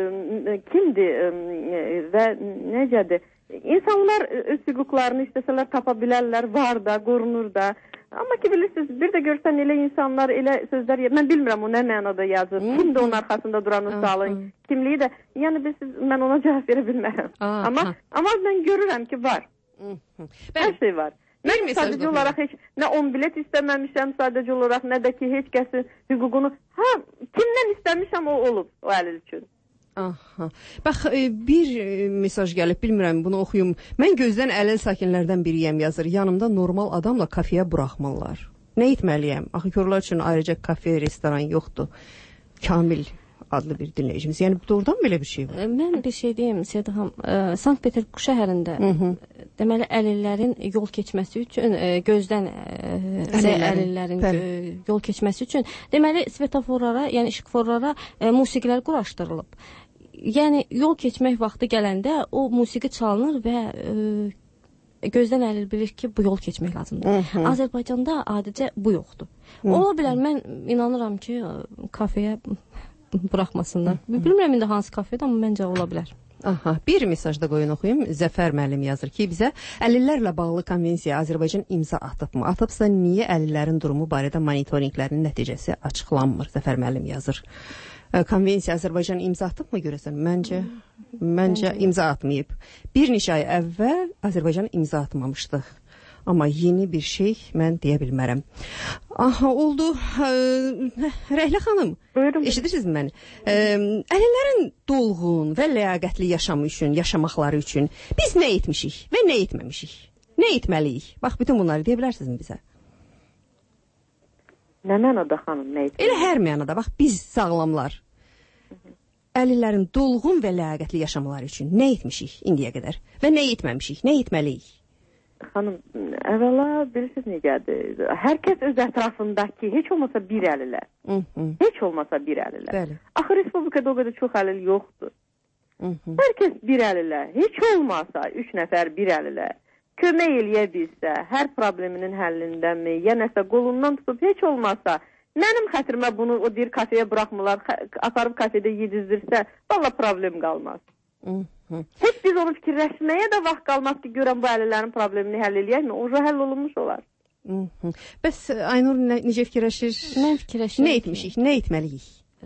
kimdir və necədir? İnsanlar öz hüquqlarını istəsələr tapa bilərlər, var da, qorunur da. Amma ki, bilirsiniz, bir də görsən elə insanlar, elə sözlər, mən bilmirəm o nə mənada yazır, kimdir onun arxasında duran sualın, kimliyi də, yəni mən ona cavab verə bilmərəm. Amma mən görürəm ki, var. Hər şey var. Mən sadəcə olaraq heç nə 10 bilet istəməmişəm, sadəcə olaraq nə də ki, heç kəsin hüququnu, kimdən istəmişəm o olub, o əlil üçün. Bax, bir mesaj gəlib, bilmirəm, bunu oxuyum. Mən gözdən əlil sakinlərdən biriyəm yazır. Yanımda normal adamla kafeyə buraxmırlar. Nə etməliyəm? Axı körlər üçün ayrıca kafe, restoran yoxdur. Kamil adlı bir dinləyicimiz. Yəni doğrudan belə bir şey var. Mən bir şey deyim, Sedxam. Sankt-Peterburq şəhərində deməli əlillərin yol keçməsi üçün gözdən əlillərin yol keçməsi üçün deməli svetoforlara, yəni işıqforlara musiqilər quraşdırılıb. Yəni yol keçmək vaxtı gələndə o musiqi çalınır və gözdən əlil bilir ki, bu yol keçmək lazımdır. Azərbaycanda adicə bu yoxdur. Ola bilər, mən inanıram ki, kafeyə buraxmasınlar. Bilmirəm indi hansı kafedə, amma məncə ola bilər. Aha, bir mesajda qoyun oxuyum. Zəfər müəllim yazır ki, bizə əlillərlə bağlı konvensiyaya Azərbaycan imza atıbmı? Atıbsa niyə əlillərin durumu barədə monitorinqlərin nəticəsi açıqlanmır? Zəfər müəllim yazır. Konvensiya Azərbaycan imza atıbmı görəsən? Məncə imza atmayıb. Bir neçə ay əvvəl Azərbaycan imza atmamışdıq. Amma yeni bir şey mən deyə bilmərəm. Aha, oldu. Rəhlə xanım, eşidirsiniz məni? Əlillərin dolğun və ləyaqətli yaşamı üçün, yaşamaqları üçün biz nə etmişik və nə etməmişik? Nə etməliyik? Bax, bütün bunları deyə bilərsinizmi bizə? Nə mənada xanım, nə etməliyik? Elə hər mənada, bax, biz sağlamlar. Əlillərin dolğun və ləyaqətli yaşamaları üçün nə etmişik indiyə qədər? Və nə etməmişik? Nə etməliyik? Xanım, əvvəla bilirsiniz necədir? Hər kəs öz ətrafındakı, heç olmasa bir əlilər. Heç olmasa bir əlilər. Bəli. Axı Respublikada o qədər çox əlil yoxdur. Hər kəs bir əlilər. Heç olmasa 3 nəfər bir əlilər. Kömək eləyə bilsə, hər probleminin həllindənmi, ya nəsə qolundan tutub, heç olmasa, mənim xətrimə bunu o deyir kafeyə buraxmırlar, aparıb kafedə yedizdirsə, valla problem qalmaz. Heç biz onu fikirləşməyə də vaxt qalmaz ki, görən bu əlillərin problemini həll eləyəkmi? Oca həll olunmuş olar. Bəs Aynur necə fikirləşir? Mən fikirləşirəm. Nə etmişik, nə etməliyik?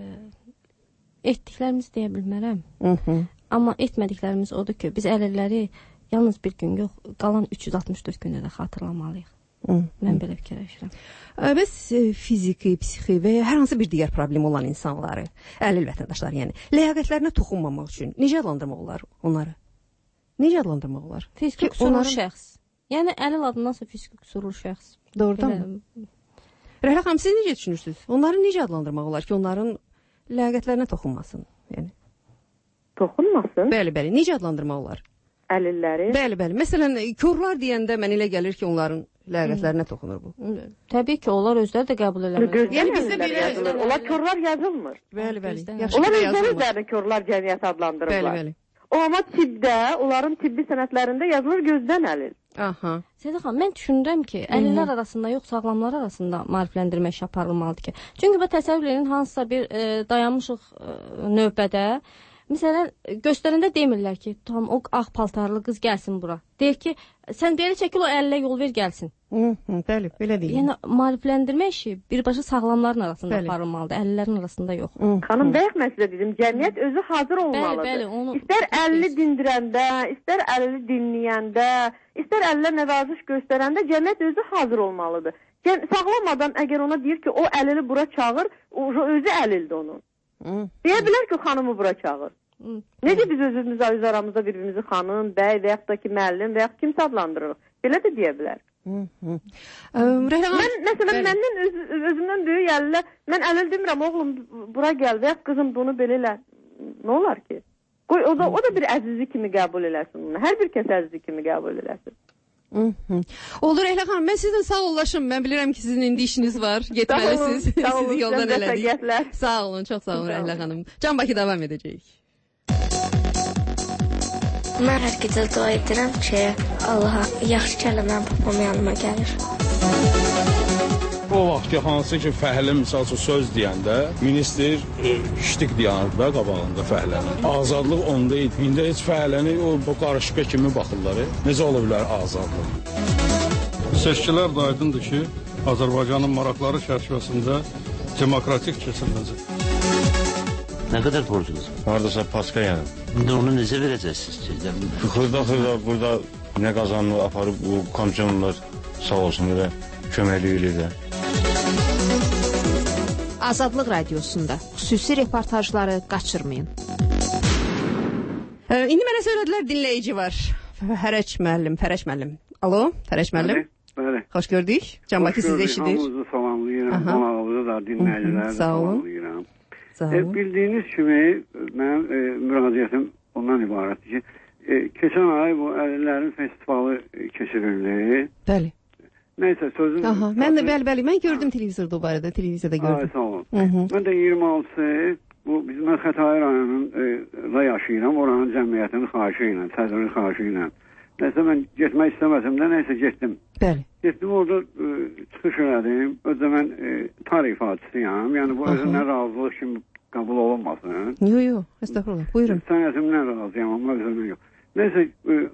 Etdiklərimizi deyə bilmərəm. Amma etmədiklərimiz odur ki, biz əlilləri yalnız bir gün yox, qalan 364 gündə də xatırlamalıyıq. Mən belə fikirləşirəm. Bəs fiziki, psixi və hər hansı bir digər problem olan insanları, əlil vətəndaşlar, yəni ləyaqətlərinə toxunmamaq üçün necə adlandırmaq olar onları? Necə adlandırmaq olar? Fiziki qüsurlu şəxs. Yəni əlil adından sonra fiziki qüsurlu şəxs. Doğrudan. Rəhlə xanım, siz necə düşünürsünüz? Onları necə adlandırmaq olar ki, onların ləyaqətlərinə toxunmasın? Yəni toxunmasın? Bəli, necə adlandırmaq olar? Əlilləri? Bəli. Məsələn, körlər deyəndə mən elə gəlir ki, onların ləyaqətlərinə toxunur bu. Təbii ki, onlar özləri də qəbul eləmir. Yəni bizdə belə yazılır. Onlar körlər yazılmır. Bəli. Onlar özlərini körlər cəmiyyəti adlandırırlar. Bəli. O amma tibbdə, onların tibbi sənədlərində yazılır gözdən əlil. Aha. Sədə xanım, mən düşünürəm ki, əlillər arasında yox, sağlamlar arasında maarifləndirmə işi aparılmalıdır ki. Çünki bu təsəvvür edin, hansısa bir dayanmışıq növbədə. Məsələn, göstərəndə demirlər ki, tam o ağ paltarlı qız gəlsin bura. Deyir ki, sən deyir çəkil o əlilə yol ver gəlsin. Bəli, belə deyil. Yəni maarifləndirmə işi birbaşa sağlamların arasında aparılmalıdır, əlillərin arasında yox. Xanım, bayaq mən sizə dedim, cəmiyyət özü hazır olmalıdır. Bəli, İstər əlli dindirəndə, istər əlli dinləyəndə, istər əllə nəvaziş göstərəndə cəmiyyət özü hazır olmalıdır. Sağlam adam əgər ona deyir ki, o əlili bura çağır, özü əlildir onun. Deyə bilər ki, o xanımı bura çağır. Necə biz öz aramızda birbirimizi xanım, bəy və yaxud da ki, müəllim və yaxud kimsə adlandırırıq? Belə də deyə bilər. Məsələn, məndən özümdən böyük əlillər, mən əlil demirəm, oğlum bura gəl və yaxud qızım bunu belə elə. Nə olar ki? Qoy, o da bir əzizi kimi qəbul eləsin. Hər bir kəs əzizi kimi qəbul eləsin. Olur Rəhlə xanım, mən sizdən sağ olasın. Mən bilirəm ki, sizin indi işiniz var. Getməlisiniz. Sizi yoldan elədik. Sağ olun, çox sağ olun Rəhlə xanım. Can Bakı davam edəcəyik. Mən hər gecə dua edirəm ki, Allaha yaxşı kəlmələr papam yanıma gəlir. O vaxt ki, hansı ki, fəhlə misal üçün söz deyəndə, minister ştik dayanır da qabağında fəhlənin. Azadlıq onda idi. İndi heç fəhləni o qarışqa kimi baxırlar. Necə ola bilər azadlıq? Seçkilər də aydındır ki, Azərbaycanın maraqları çərçivəsində demokratik keçiriləcək. Nə qədər borcunuz? Haradasa paska yəni. İndi onu necə verəcəksiniz? Xırda burada nə qazanını aparıb bu komissiyonlar sağ olsun elə köməklik eləyir. Azadlıq radiosunda xüsusi reportajları qaçırmayın. İndi mənə söylədilər dinləyici var. Fərəc müəllim. Alo, Fərəc müəllim. Bəli. Xoş gördük. Can Bakı sizi eşidir. Hamınızı salamlayıram. Qonağınızı da dinləyiciləri də salamlayıram. Bildiyiniz kimi mənim müraciətim ondan ibarətdir ki, keçən ay bu əlillərin festivalı keçirildi. Bəli. Nəysə sözün... Mən də bəli, mən gördüm televizorda o barədə, televiziyada gördüm. Sağ olun. Mən də 26-sı mən Xətai rayonunda yaşayıram, oranın cəmiyyətinin xahişi ilə, sədrinin xahişi ilə. Nəysə mən getmək istəmədim də, nəysə getdim. Bəli. Getdim orada çıxış elədim, özdə mən tarix ifadəsiyəm, yəni bu özündən razılıq kimi qəbul olunmasın. Yox, estağfurullah, buyurun. Sənətimdən razıyam, amma özümdən yox. Nəysə,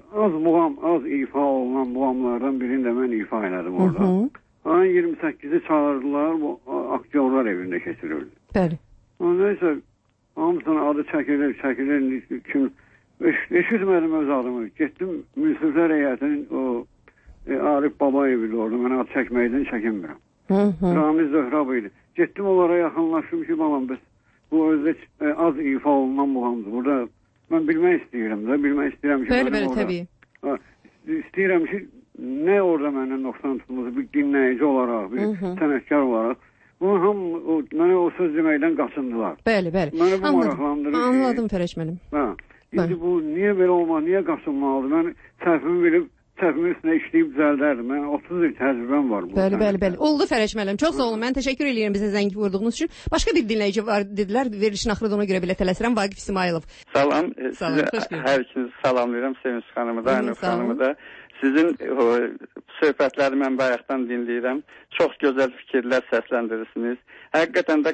az ifa olunan muğamlardan birini də mən ifa elədim orada. Ayın 28-i çağırdılar, bu aktyorlar evində keçirildi. Bəli. Nəysə, hamısının adı çəkilir, kim... Eşitmədim öz adımı. Getdim, münsiflər heyətinin o Arif Babayev idi orada, mən ad çəkməkdən çəkinmirəm. Ramiz Zöhrab idi. Getdim onlara yaxınlaşdım ki, balam, bu özdə az ifa olunan muğamdır. Burada mən bilmək istəyirəm ki... Bəli, təbii. İstəyirəm ki, nə orada məndən nöqsan tutulması, bir dinləyici olaraq, bir sənətkar olaraq, mənə o söz deməkdən qaçındılar. Bəli. Məni bu maraqlandırır. Anladım, Fərəc müəllim. İndi bu niyə belə olmaz, niyə qaçınmalıdır? Mən səhvimi bilib, səhvimin üstünə işləyib düzəldərdim. Mən 30 il təcrübəm var. Bəli. Oldu Fərəc müəllim. Çox sağ olun. Mən təşəkkür edirəm bizə zəng vurduğunuz üçün. Başqa bir dinləyici var dedilər. Verilişin axırında ona görə belə tələsirəm. Vaqif İsmailov. Salam. Hər ikinizi salamlayıram. Sevinç xanımı da, Aynur xanımı da. Sizin söhbətləri mən bayaqdan dinləyirəm. Çox gözəl fikirlər səsləndirirsiniz. Həqiqətən də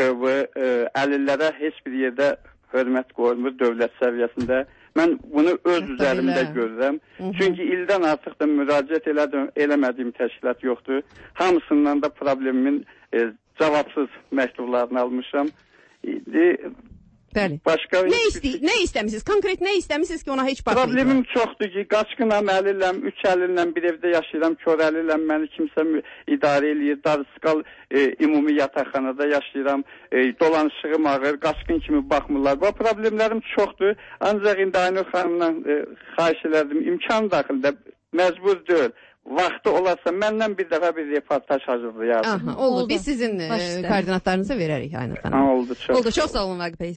əlillərə heç bir yerdə hörmət qoyulmur dövlət səviyyəsində. Mən bunu öz üzərimdə görürəm. Çünki ildən artıq da müraciət eləmədiyim təşkilat yoxdur. Hamısından da problemimin cavabsız məktublarını almışam. Bəli. Nə istəmisiniz? Konkret nə istəmisiniz ki, ona heç baxmayın? Problemim çoxdur ki, qaçqınam, əliləm, 3 əliləm, bir evdə yaşayıram, kör əliləm, məni kimsə idarə eləyir, darıskal ümumi yataqxanada yaşayıram, dolanışığım ağır, qaçqın kimi baxmırlar. Bu problemlərim çoxdur, ancaq indi Aynur xanımdan xahiş elədim, imkan daxilində məcbur deyil. Vaxtı olarsa məndən bir dəfə bir reportaj hazırlayardım. Oldu. Biz sizin koordinatlarınızı verərik Aynur xanım. Oldu. Çox sağ olun Vaqif bəy.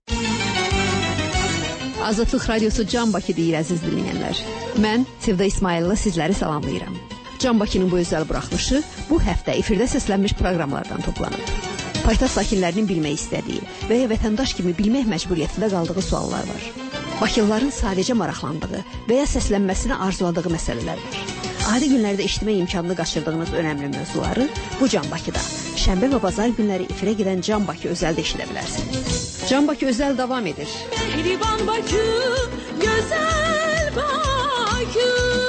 Azadlıq Radiosu Can Bakı deyir əziz dinləyənlər. Mən Sevda İsmailova sizləri salamlayıram. Can Bakının bu özəl buraxılışı bu həftə efirdə səslənmiş proqramlardan toplanıb. Paytaxt sakinlərinin bilmək istədiyi və ya vətəndaş kimi bilmək məcburiyyətində qaldığı suallar var. Bakılıların sadəcə maraqlandığı və ya səslənməsini arzuladığı məsələlər var. Adi günlərdə eşitmək imkanını qaçırdığınız önəmli mövzuları bu Can Bakıda, şənbə və bazar günləri efirə gedən Can Bakı özəldə eşidə bilərsiniz. Can Bakı özəl davam edir. Mehriban Bakı, gözəl Bakı.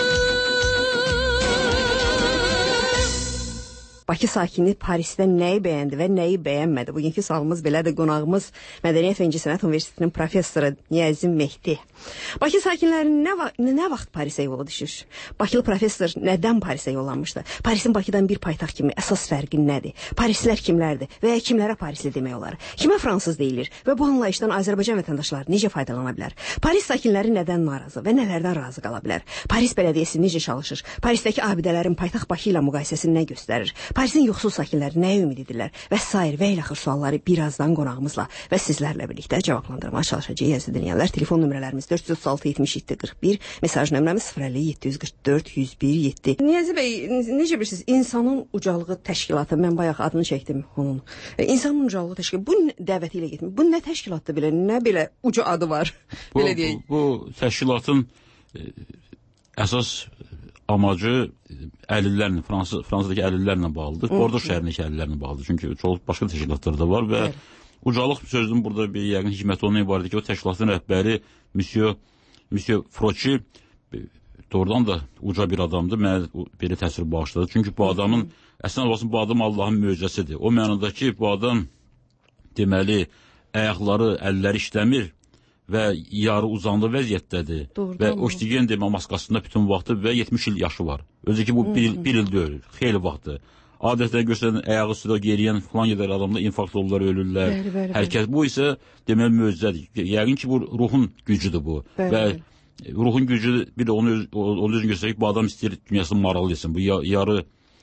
Bakı sakini Parisdə nəyi bəyəndi və nəyi bəyənmədi? Bugünkü sualımız belədir. Qonağımız Mədəniyyət və İncəsənət Universitetinin professoru Niyəzin Mehdi. Bakı sakinləri nə vaxt Parisə yola düşür? Bakılı professor nədən Parisə yollanmışdı? Parisin Bakıdan bir paytaxt kimi əsas fərqi nədir? Parislilər kimlərdir və ya kimlərə Parisli demək olar? Kimə fransız deyilir və bu anlayışdan Azərbaycan vətəndaşları necə faydalana bilər? Paris sakinləri nədən narazı və nələrdən razı qala bilər? Paris bələdiyyəsi necə çalışır? Parisdəki abidələrin paytaxt Bakı ilə müqayisəsi nə göstərir? Parisin yoxsul sakinləri nəyə ümid edirlər və sair və ilaxır sualları birazdan qonağımızla və sizlərlə birlikdə cavablandırmağa çalışacağıq əziz dinləyənlər. Telefon nömrələrimiz 436 77 41, mesaj nömrəmiz 050 744 101 7. Niyazi bəy, necə bilirsiniz, insanın ucalığı təşkilatı, mən bayaq adını çəkdim onun. İnsanın ucalığı təşkilatı, bu dəvəti ilə getmir. Bu nə təşkilatdır belə, nə belə uca adı var? Belə deyək. Bu təşkilatın əsas amacı əlillərlə, Fransadakı əlillərlə bağlıdır. Bordo şəhərindəki əlillərlə bağlıdır. Çünki çox başqa təşkilatlar da var və ucalıq sözünün burada bir yəqin hikməti ondan ibarətdir ki, o təşkilatın rəhbəri Monsieur Froçi doğrudan da uca bir adamdır. Mənə belə təsir bağışladı. Çünki bu adamın, əslində olsun, bu adam Allahın möcüzəsidir. O mənada ki, bu adam deməli, ayaqları, əlləri işləmir və yarı uzanlı vəziyyətdədir. Və oksigen demə maskasında bütün vaxtı və 70 il yaşı var. Özü ki, bu bir il deyil, xeyli vaxtı. Adətən göstərən ayağı üstədə geriyən falan qədər adamda infarkt olurlar, ölürlər. Hər kəs. Bu isə deməli möcüzədir. Yəqin ki, bu ruhun gücüdür bu. Və ruhun gücü bir də onu özünü göstərir ki, bu adam istəyir dünyasını maraqlı etsin. Bu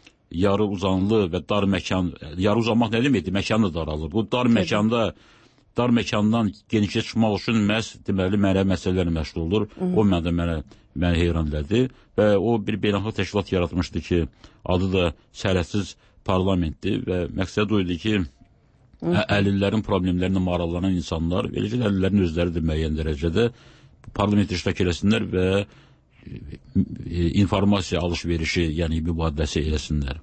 yarı uzanlı və dar məkan, yarı uzanmaq nə deməkdir? Məkan da daralır. Bu dar məkanda dar məkandan genişə çıxmaq üçün məhz deməli mənəvi məsələlərlə məşğul olur. O məndə məni heyran elədi və o bir beynəlxalq təşkilat yaratmışdı ki, adı da Sərhədsiz Parlamentdir və məqsəd o idi ki, əlillərin problemlərinə maraqlanan insanlar, eləcə əlillərin özləri də müəyyən dərəcədə parlamentdə iştirak eləsinlər və informasiya alış-verişi, yəni mübadiləsi eləsinlər.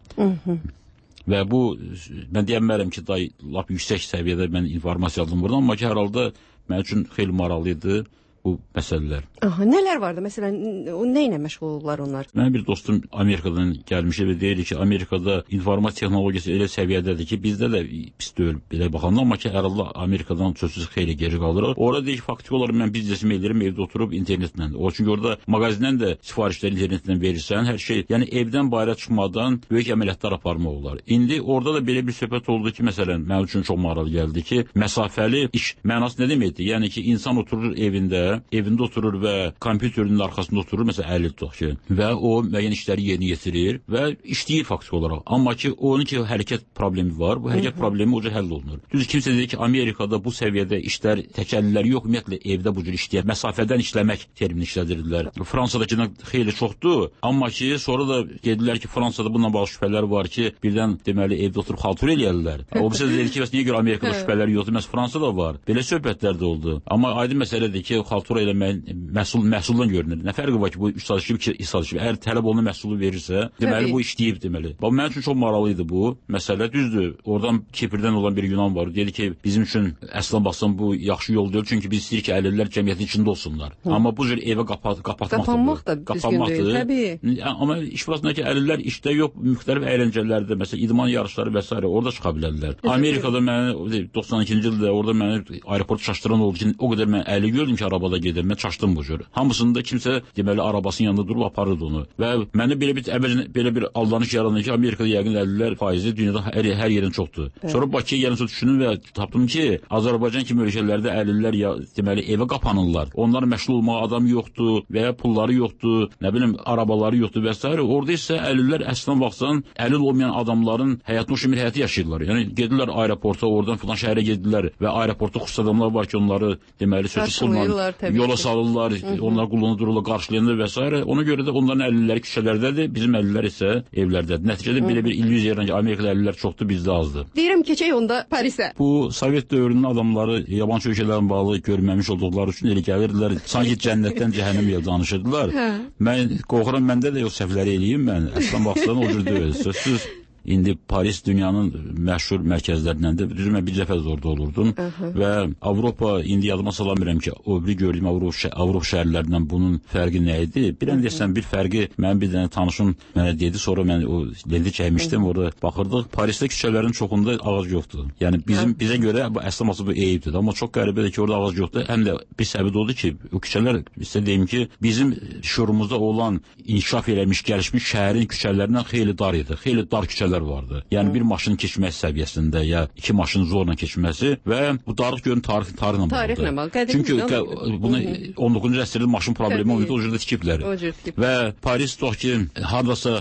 Və bu, mən deyəmərəm ki, lap yüksək səviyyədə mən informasiya aldım buradan, amma ki, hər halda mənim üçün xeyli maraqlı idi bu məsələlər. Nələr vardı? Məsələn, nə ilə məşğul olurlar onlar? Mənim bir dostum Amerikadan gəlmişdi və deyir ki, Amerikada informasiya texnologiyası elə səviyyədədir ki, bizdə də pis deyil belə baxanda, amma ki, hər halda Amerikadan sözsüz xeyli geri qalır. Orada deyir ki, faktik olaraq mən biznesimi edirəm evdə oturub internetlə. Çünki orada mağazindən də sifarişləri internetlə verirsən, hər şey, yəni evdən bayra çıxmadan böyük əməliyyatlar aparmaq olar. İndi orada da belə bir söhbət oldu ki, məsələn, mənim üçün çox maraqlı gəldi ki, məsafəli iş mənası nə deməkdir? Yəni ki, insan oturur evində oturur və kompüterinin arxasında oturur, məsələn, 50 tutaq ki, və o müəyyən işləri yerinə yetirir və işləyir faktik olaraq. Amma ki, onun ki, hərəkət problemi var, bu hərəkət problemi o cür həll olunur. Düz kimsə dedi ki, Amerikada bu səviyyədə işlər, təkəllər yox, ümumiyyətlə evdə bu cür işləyər, məsafədən işləmək termini işlədirdilər. Fransadakindən xeyli çoxdur, amma ki, sonra da dedilər ki, Fransada bununla bağlı şübhələr var ki, birdən deməli evdə oturub xaltura eləyərlər. O bizə dedi ki, bəs niyə görə Amerikada şübhələr yoxdur, məhz Fransada var. Belə söhbətlər də oldu. Amma aydın məsələdir ki, xaltura eləmək məhsuldan görünür. Nə fərqi var ki, bu istatistik istatistik. Əgər tələb onu məhsulu verirsə, deməli bu işləyib deməli. Bax mənim üçün çox maraqlı idi bu məsələ. Düzdür. Oradan Kiprdən olan bir Yunan var. Dedi ki, bizim üçün əslən baxsan bu yaxşı yol deyil, çünki biz istəyirik ki, əlillər cəmiyyətin içində olsunlar. Amma bu cür evə qapanmaq da düzgün deyil, təbii. Amma iş burasında ki, əlillər işdə yox, müxtəlif əyləncələrdə, məsələn, idman yarışları və s. orada çıxa bilərlər. Amerikada məni 92-ci ildə orada məni aeroport çaşdıran oldu ki, o qədər mən əli gördüm ki, arabada gedir. Mən çaşdım bu cür. Hamısında kimsə deməli arabasının yanında durub aparırdı onu. Və mənə belə bir aldanış yarandı ki, Amerikada yəqin əlillər faizi dünyada hər yerin çoxdur. Sonra Bakıya gələn sonra düşündüm və tapdım ki, Azərbaycan kimi ölkələrdə əlillər deməli evə qapanırlar. Onlar məşğul olmağa adam yoxdur və ya pulları yoxdur, nə bilim arabaları yoxdur və s. Orada isə əlillər əslən baxsan, əlil olmayan adamların həyatını o bir həyatı yaşayırlar. Yəni gedirlər aeroporta, oradan filan şəhərə gedirlər və aeroportda xüsusi adamlar var ki, onları deməli sözsüz pulla yola salırlar, onlar qulunu dururlar, qarşılayanlar və s. Ona görə də onların əlilləri küçələrdədir, bizim əlillər isə evlərdədir. Nəticədə belə bir illüziya yaranır ki, Amerikada əlillər çoxdur, bizdə azdır. Deyirəm keçək onda Parisə. Bu Sovet dövrünün adamları yabancı ölkələrin bağlı görməmiş olduqları üçün elə gəlirdilər, sanki cənnətdən cəhənnəm ilə danışırdılar. Mən qorxuram, məndə də yox səhvləri eləyim mən. Əslən baxsan o cür deyil. Sözsüz İndi Paris dünyanın məşhur mərkəzlərindəndir. Düzdür, mən bir dəfə də orada olurdum və Avropa, indi yadıma salamıram ki, o biri gördüyüm Avropa şəhərlərindən bunun fərqi nə idi? Bir ən deyəsən bir fərqi mənim bir dənə tanışım mənə dedi, sonra mən o lenti çəkmişdim, orada baxırdıq. Parisdə küçələrin çoxunda ağac yoxdur. Yəni bizə görə bu əslən bu eyibdir. Amma çox qəribədir ki, orada ağac yoxdur. Həm də bir səbəb odur ki, o küçələr sizə deyim ki, bizim şuurumuzda olan inkişaf eləmiş, gəlişmiş şəhərin küçələrindən xeyli dar idi. Xeyli dar küçələr vardı. Yəni bir maşın keçmək səviyyəsində ya iki maşın zorla keçməsi və bu darlıq görün tarixlə bağlıdır. Çünki bunu 19-cu əsrdə maşın problemi oldu, o cürdə tikiblər. Və Paris tutaq ki, hardasa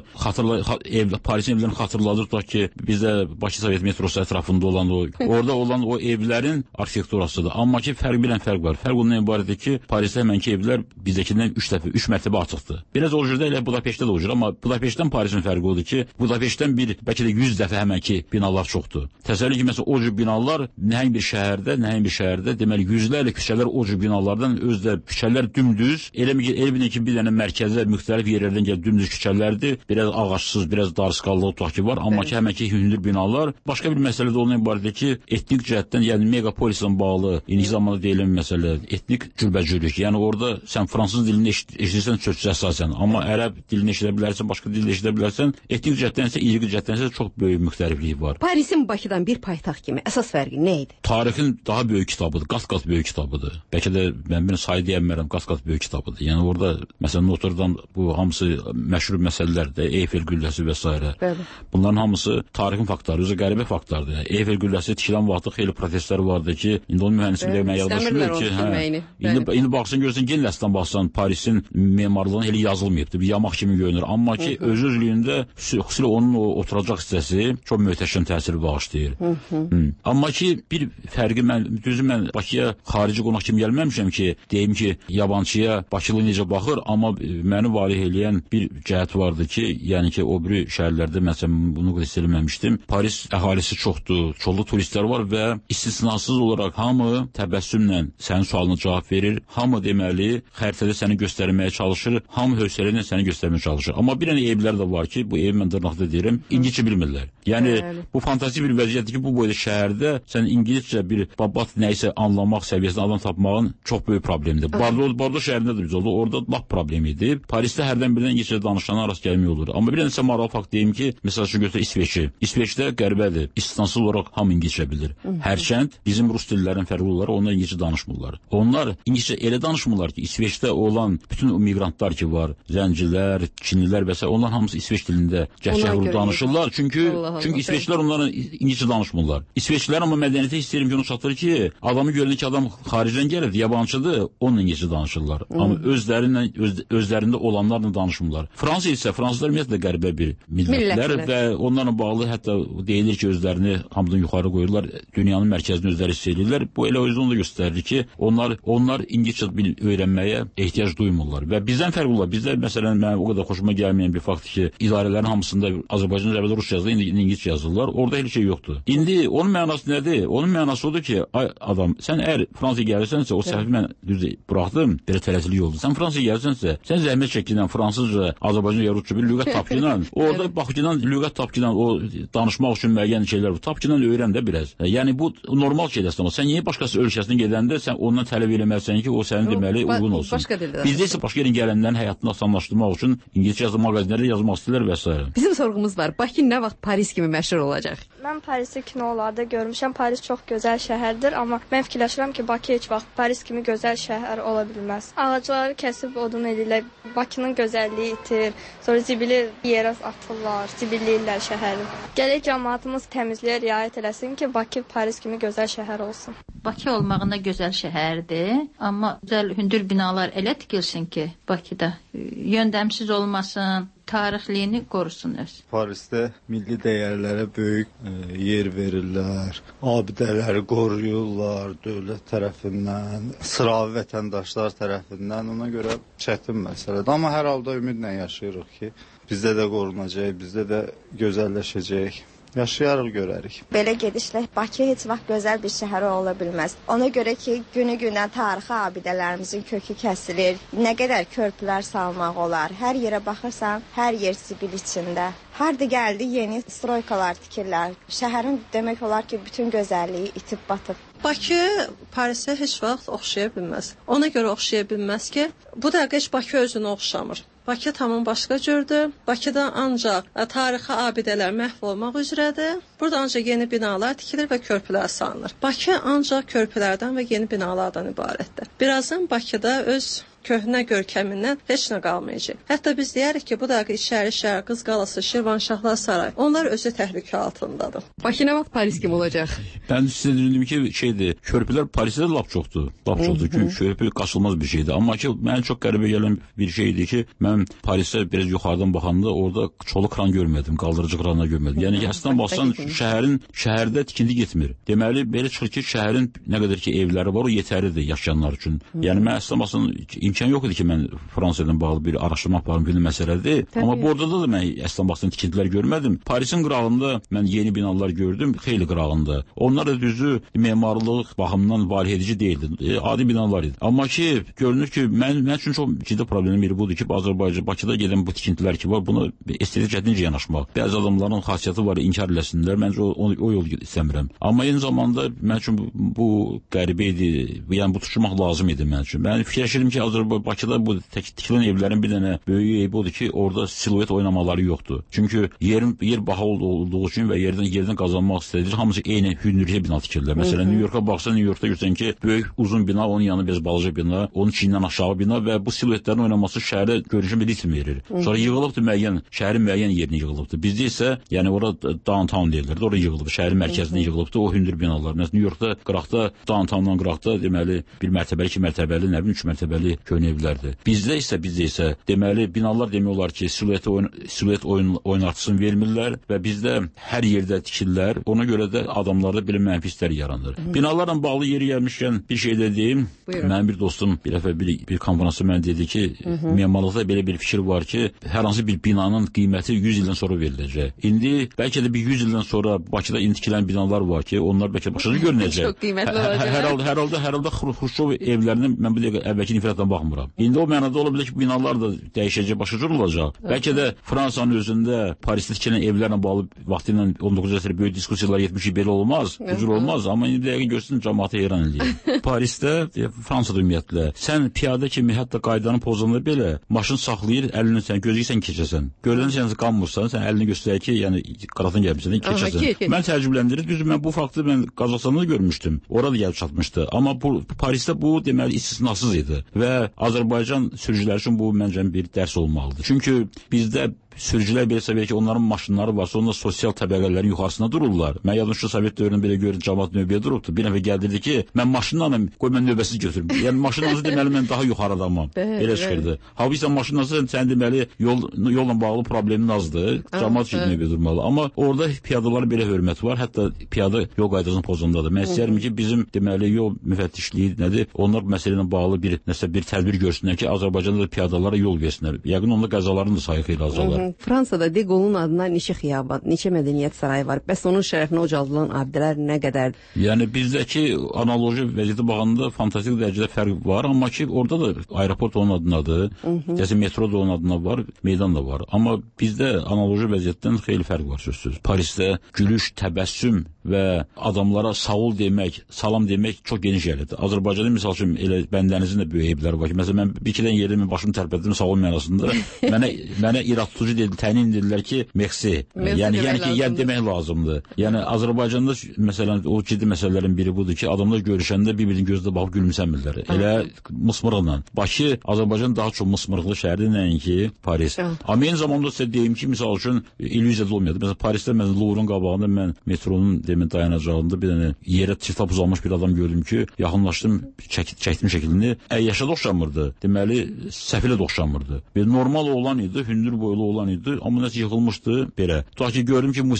Parisin evlərini xatırladır tutaq ki, bizdə Bakı Sovet metrosu ətrafında olan orada olan o evlərin arxitekturasıdır. Amma ki, fərq var. Fərq ondan ibarətdir ki, Parisdə həmənki evlər bizdəkindən 3 mərtəbə artıqdır. Biraz o cürdə elə Budapeştdə də o cür, amma Budapeştdən Parisin fərqi odur ki, Budapeştdən bəlkə də 100 dəfə həmənki binalar çoxdur. Təsəvvür ki, məsələn, o cür binalar nəhəng bir şəhərdə, deməli, yüzlərlə küçələr o cür binalardan özdə küçələr dümdüz, elə bilin ki, bir dənə mərkəzdə müxtəlif yerlərdən gəlib dümdüz küçələrdir, biraz ağacsız, biraz dar skallı tutaq ki var, amma ki, həmənki hündür binalar. Başqa bir məsələ də ondan ibarətdir ki, etnik cəhətdən, yəni megapolislə bağlı, indiki zamanda deyilən məsələ, etnik cürbəcürlük. Yəni orada sən fransız dilini eşidirsən sözsüz əsasən, amma ərəb dilini eşidə bilərsən, başqa dilini eşidə bilərsən, etnik cəhətdən isə irqi cəhətdən isə çox böyük müxtəlifliyi var. Parisin Bakıdan bir paytaxt kimi əsas fərqi nə idi? Tarixin daha böyük kitabıdır, qat-qat böyük kitabıdır. Bəlkə də mən bir sayı deyəmərəm, qat-qat böyük kitabıdır. Yəni orada məsələn Notre Dame bu hamısı məşhur məsələlərdir, Eyfel qülləsi və s. Bunların hamısı tarixin faktları, özü qəribə faktlardır. Yəni Eyfel qülləsi tikilən vaxtı xeyli protestlər vardı ki, indi onun mühəndisliyi mən yaddaşmır ki, indi baxsan görsən Genləsdən baxsan Parisin memarlığını elə yazılmayıbdı, bir yamaq kimi görünür. Amma ki özü-özlüyündə xüsusilə onun o oturacaq hissəsi çox möhtəşəm təsir bağışlayır. Amma ki, bir fərqi mən Bakıya xarici qonaq kimi gəlməmişəm ki, deyim ki, yabancıya Bakılı necə baxır, amma məni valih eləyən bir cəhət vardı ki, yəni ki, o biri şəhərlərdə məsələn bunu hiss eləməmişdim. Paris əhalisi çoxdur, çoxlu turistlər var və istisnasız olaraq hamı təbəssümlə sənin sualına cavab verir, hamı deməli xəritədə səni göstərməyə çalışır, hamı hövsələ ilə səni göstərməyə çalışır. Amma bir dənə eyblər də var ki, bu eyb mən dırnaqda deyirəm, İngiliscə bilmirlər. Yəni bu fantastik bir vəziyyətdir ki, bu boyda şəhərdə sən İngiliscə bir babat nəyisə anlamaq səviyyəsində adam tapmağın çox böyük problemidir. Bordo şəhərində də biz oldu, orada lap problem idi. Parisdə hərdən birdən İngiliscə danışanlar rast gəlmək olur. Amma bir dənə maraqlı fakt deyim ki, məsəl üçün götür İsveçi. İsveçdə qəribədir, istisnasız olaraq hamı İngiliscə bilir. Hərçənd bizim rus dillərin fərqli olaraq onlar İngiliscə danışmırlar. Onlar İngiliscə elə danışmırlar ki, İsveçdə olan bütün o miqrantlar ki var, zəncilər, Çinlilər və s. onlar hamısı İsveç dilində gəhşəhur danışırlar. Çünki İsveçlilər onların İngiliscə danışmırlar. İsveçlilərin amma mədəniyyəti istəyirəm ki, onu çatdırır ki, adamı görünür ki, adam xaricdən gəlir, yabancıdır, onunla İngiliscə danışırlar. Amma özlərində olanlarla danışmırlar. Fransa isə, fransızlar ümumiyyətlə qəribə bir millətlər və onlarla bağlı hətta deyilir ki, özlərini hamıdan yuxarı qoyurlar, dünyanın mərkəzini özləri hiss edirlər. Bu elə o yüzden də göstərir ki, onlar İngiliscə öyrənməyə ehtiyac duymurlar. Və bizdən fərqli olar. Bizdə məsələn mən o qədər xoşuma gəlməyən bir faktdır ki, idarələrin hamısında Azərbaycan üzərində Rus yazılır, indi İngiliscə yazırlar. Orada heç şey yoxdur. İndi onun mənası nədir? Onun mənası odur ki, ay adam, sən əgər Fransaya gəlirsənsə, o səhvi mən düzdür buraxdım, belə tələsilik oldu. Sən Fransaya gəlirsənsə, sən zəhmət çəkilən fransızca, Azərbaycan rusca bir lüğət tapqılan, orada baxıqdan lüğət tapqılan o danışmaq üçün müəyyən şeylər var. Tapqıdan öyrən də biraz. Yəni bu normal şeydir amma sən niyə başqası ölkəsinə gedəndə sən ondan tələb eləməlisən ki, o sənin deməli uyğun olsun. Bizdə isə başqa yerin gələnlərin həyatını asanlaşdırmaq üçün İngiliscə yazı mağazinlərdə yazmaq istəyirlər və s. Bizim sorğumuz var. Bakı nə vaxt Paris kimi məşhur olacaq? Mən Parisi kinolarda görmüşəm. Paris çox gözəl şəhərdir, amma mən fikirləşirəm ki, Bakı heç vaxt Paris kimi gözəl şəhər ola bilməz. Ağacları kəsib odun edirlər, Bakının gözəlliyi itir, sonra zibili yerə atırlar, zibilləyirlər şəhəri. Gələk cəmaatımız təmizliyə riayət eləsin ki, Bakı Paris kimi gözəl şəhər olsun. Bakı olmağında gözəl şəhərdir, amma gözəl hündür binalar elə tikilsin ki, Bakıda yöndəmsiz olmasın, tarixliyini qorusun öz. Parisdə milli dəyərlərə böyük yer verirlər, abidələri qoruyurlar dövlət tərəfindən, sıravi vətəndaşlar tərəfindən. Ona görə çətin məsələdir. Amma hər halda ümidlə yaşayırıq ki, bizdə də qorunacaq, bizdə də gözəlləşəcək. Yaşayarıq, görərik. Belə gedişlə Bakı heç vaxt gözəl bir şəhər ola bilməz. Ona görə ki, günü-günə tarixi abidələrimizin kökü kəsilir. Nə qədər körpülər salmaq olar. Hər yerə baxırsan, hər yer zibil içində. Harda gəldi yeni stroykalar tikirlər. Şəhərin demək olar ki, bütün gözəlliyi itib batıb. Bakı Parisə heç vaxt oxşaya bilməz. Ona görə oxşaya bilməz ki, bu dəqiqə heç Bakı özünə oxşamır. Bakı tamam başqa cürdür. Bakıda ancaq tarixi abidələr məhv olmaq üzrədir. Burada ancaq yeni binalar tikilir və körpülər salınır. Bakı ancaq körpülərdən və yeni binalardan ibarətdir. Birazdan Bakıda öz köhnə görkəmindən heç nə qalmayacaq. Hətta biz deyirik ki, bu dəqiqə İçəri şəhər, Qız Qalası, Şirvanşahlar sarayı, onlar özü təhlükə altındadır. Bakı nə vaxt Paris kimi olacaq? Mən sizə dedim ki, körpülər Parisdə lap çoxdur. Lap çoxdur. Çünki körpü qaçılmaz bir şeydir. Amma ki, mənə çox qəribə gələn bir şeydir ki, mən Parisdə biraz yuxarıdan baxanda orada çolu kran görmədim, qaldırıcı kranlar görmədim. Yəni əslində baxsan şəhərdə tikinti getmir. Deməli belə çıxır ki, şəhərin nə qədər ki evləri var, o yetərlidir yaşayanlar üçün. Yəni mən əslində baxsan imkan yox idi ki, mən Fransadan bağlı bir araşdırma aparım bir məsələdir. Amma burada da mən əslən baxsan tikintilər görmədim. Parisin qırağında mən yeni binalar gördüm, xeyli qırağında. Onlar da düzü memarlıq baxımından valih edici deyildi. Adi binalar idi. Amma ki, görünür ki, mən üçün çox ciddi problemim biri budur ki, Azərbaycan Bakıda gedən bu tikintilər ki var, buna estetik cəhətdən yanaşmaq. Bəzi adamların xasiyyəti var, inkar eləsinlər. Məncə o yol istəmirəm. Amma eyni zamanda mən üçün bu qəribə idi. Yəni bu tutuşmaq lazım idi mən üçün. Mən fikirləşirdim ki, Bakıda bu tikilən evlərin bir dənə böyük eybi odur ki, orada siluet oynamaları yoxdur. Çünki yer baha olduğu üçün və yerdən qazanmaq istədir. Hamısı eyni hündürlükdə bina tikirlər. Məsələn, New Yorka baxsan, New Yorkda görsən ki, böyük uzun bina, onun yanı biraz balaca bina, onun çiynindən aşağı bina və bu siluetlərin oynaması şəhərə görünüşə bir ritm verir. Sonra yığılıbdır şəhərin müəyyən yerinə yığılıbdır. Bizdə isə, yəni orada downtown deyirlər. Orada yığılıbdır, şəhərin mərkəzində yığılıbdır o hündür binalar. Məsələn, New Yorkda qıraqda, downtowndan qıraqda deməli bir mərtəbəli, iki mərtəbəli, nə bilim, üç mərtəbəli köhnə evlərdir. Bizdə isə deməli binalar demək olar ki, siluet oynartısını vermirlər və bizdə hər yerdə tikirlər. Ona görə də adamlarda belə mənfi hisslər yaranır. Binalarla bağlı yeri gəlmişkən bir şey də deyim. Mənim bir dostum bir dəfə bir konferansda mən dedi ki, memarlıqda belə bir fikir var ki, hər hansı bir binanın qiyməti 100 ildən sonra veriləcək. İndi bəlkə də bir 100 ildən sonra Bakıda tikilən binalar var ki, onlar bəlkə başlıca görünəcək. Çox qiymətli olacaq. Hər halda Xruşov evlərinin mən bu dəqiqə əvvəlki nifrətlə baxmıram. İndi o mənada ola bilər ki, binalar da dəyişəcək, başlıca olacaq. Bəlkə də Fransanın özündə Parisdə tikilən evlərlə bağlı vaxtı ilə 19-cu əsrdə böyük diskussiyalar 70 belə olmaz, cür olmaz, amma indi dəqiqə görsün cəmaatı heyran eləyir. Parisdə, Fransada ümumiyyətlə, sən piyada kimi hətta qaydanı pozanda belə maşın saxlayır, əlini sən gözləyirsən keçəsən. Görəndə sən qanmırsan, sən əlini göstərir ki, yəni qaratın gəlmişsən, keçəsən. Mən təəccübləndirir, düzdür, mən bu faktı Qazaxıstanda görmüşdüm. Orada gəlib çatmışdı. Amma Parisdə bu deməli istisnasız idi və Azərbaycan sürücüləri üçün bu məncə bir dərs olmalıdır. Çünki bizdə sürücülər belə səbəb ki, onların maşınları varsa, onlar sosial təbəqələrin yuxarısında dururlar. Mən yadımda şu Sovet dövründə belə görürüm, cəmaət növbəyə durubdu. Bir nəfər gəldirdi ki, mən maşınla qoy mən növbəsiz götürüm. Yəni maşınlanızı deməli mən daha yuxarı adamam. Belə çıxırdı. Halbuki sən maşınlanızı sən deməli yolla bağlı problemin azdır. Cəmaət üçün növbəyə durmalı. Amma orada piyadalara belə hörmət var. Hətta piyada yol qaydasının pozundadır. Mən istəyirəm ki, bizim deməli yol müfəttişliyi nədir? Onlar məsələ ilə bağlı bir tədbir görsünlər ki, Azərbaycanda da piyadalara yol versinlər. Yəqin onda qəzaların da sayı xeyli azalar. Fransada De Gaulle'un adına neçə xiyaban, neçə mədəniyyət sarayı var. Bəs onun şərəfinə ucaldılan abidələr nə qədər? Yəni bizdəki analoji vəziyyətə baxanda fantastik dərəcədə fərq var, amma ki orada da aeroport onun adındadır. Metro da onun adına var, meydan da var. Amma bizdə analoji vəziyyətdən xeyli fərq var sözsüz. Parisdə gülüş, təbəssüm və adamlara sağ ol demək, salam demək çox geniş yerlidir. Azərbaycanda misal üçün elə bəndənizin də böyük eyibləri var ki, məsələn mən bir iki dən yerimi başımı tərpətdim sağ ol mənasında. Mənə irad tutucu təyin dedilər ki, merci. Yəni demək lazımdır. Yəni Azərbaycanda məsələn o ciddi məsələlərin biri budur ki, adamlar görüşəndə bir-birinin gözünə baxıb gülümsənmirlər. Elə mısmırıqla. Bakı Azərbaycan daha çox mısmırıqlı şəhərdir nəinki Paris. Amma eyni zamanda sizə deyim ki, misal üçün illüziyada olmayacaq. Məsələn Parisdə mən Louvre-un qabağında mən metronun dayanacağında bir dənə yerə tirtap uzanmış bir adam gördüm ki, yaxınlaşdım, çəkdim şəklini. Yaşada oxşamırdı. Deməli səfilə də oxşamırdı. Bir normal oğlan idi, hündür boylu oğlan idi, amma nəsə yıxılmışdı belə. Tutaq ki, gördüm ki,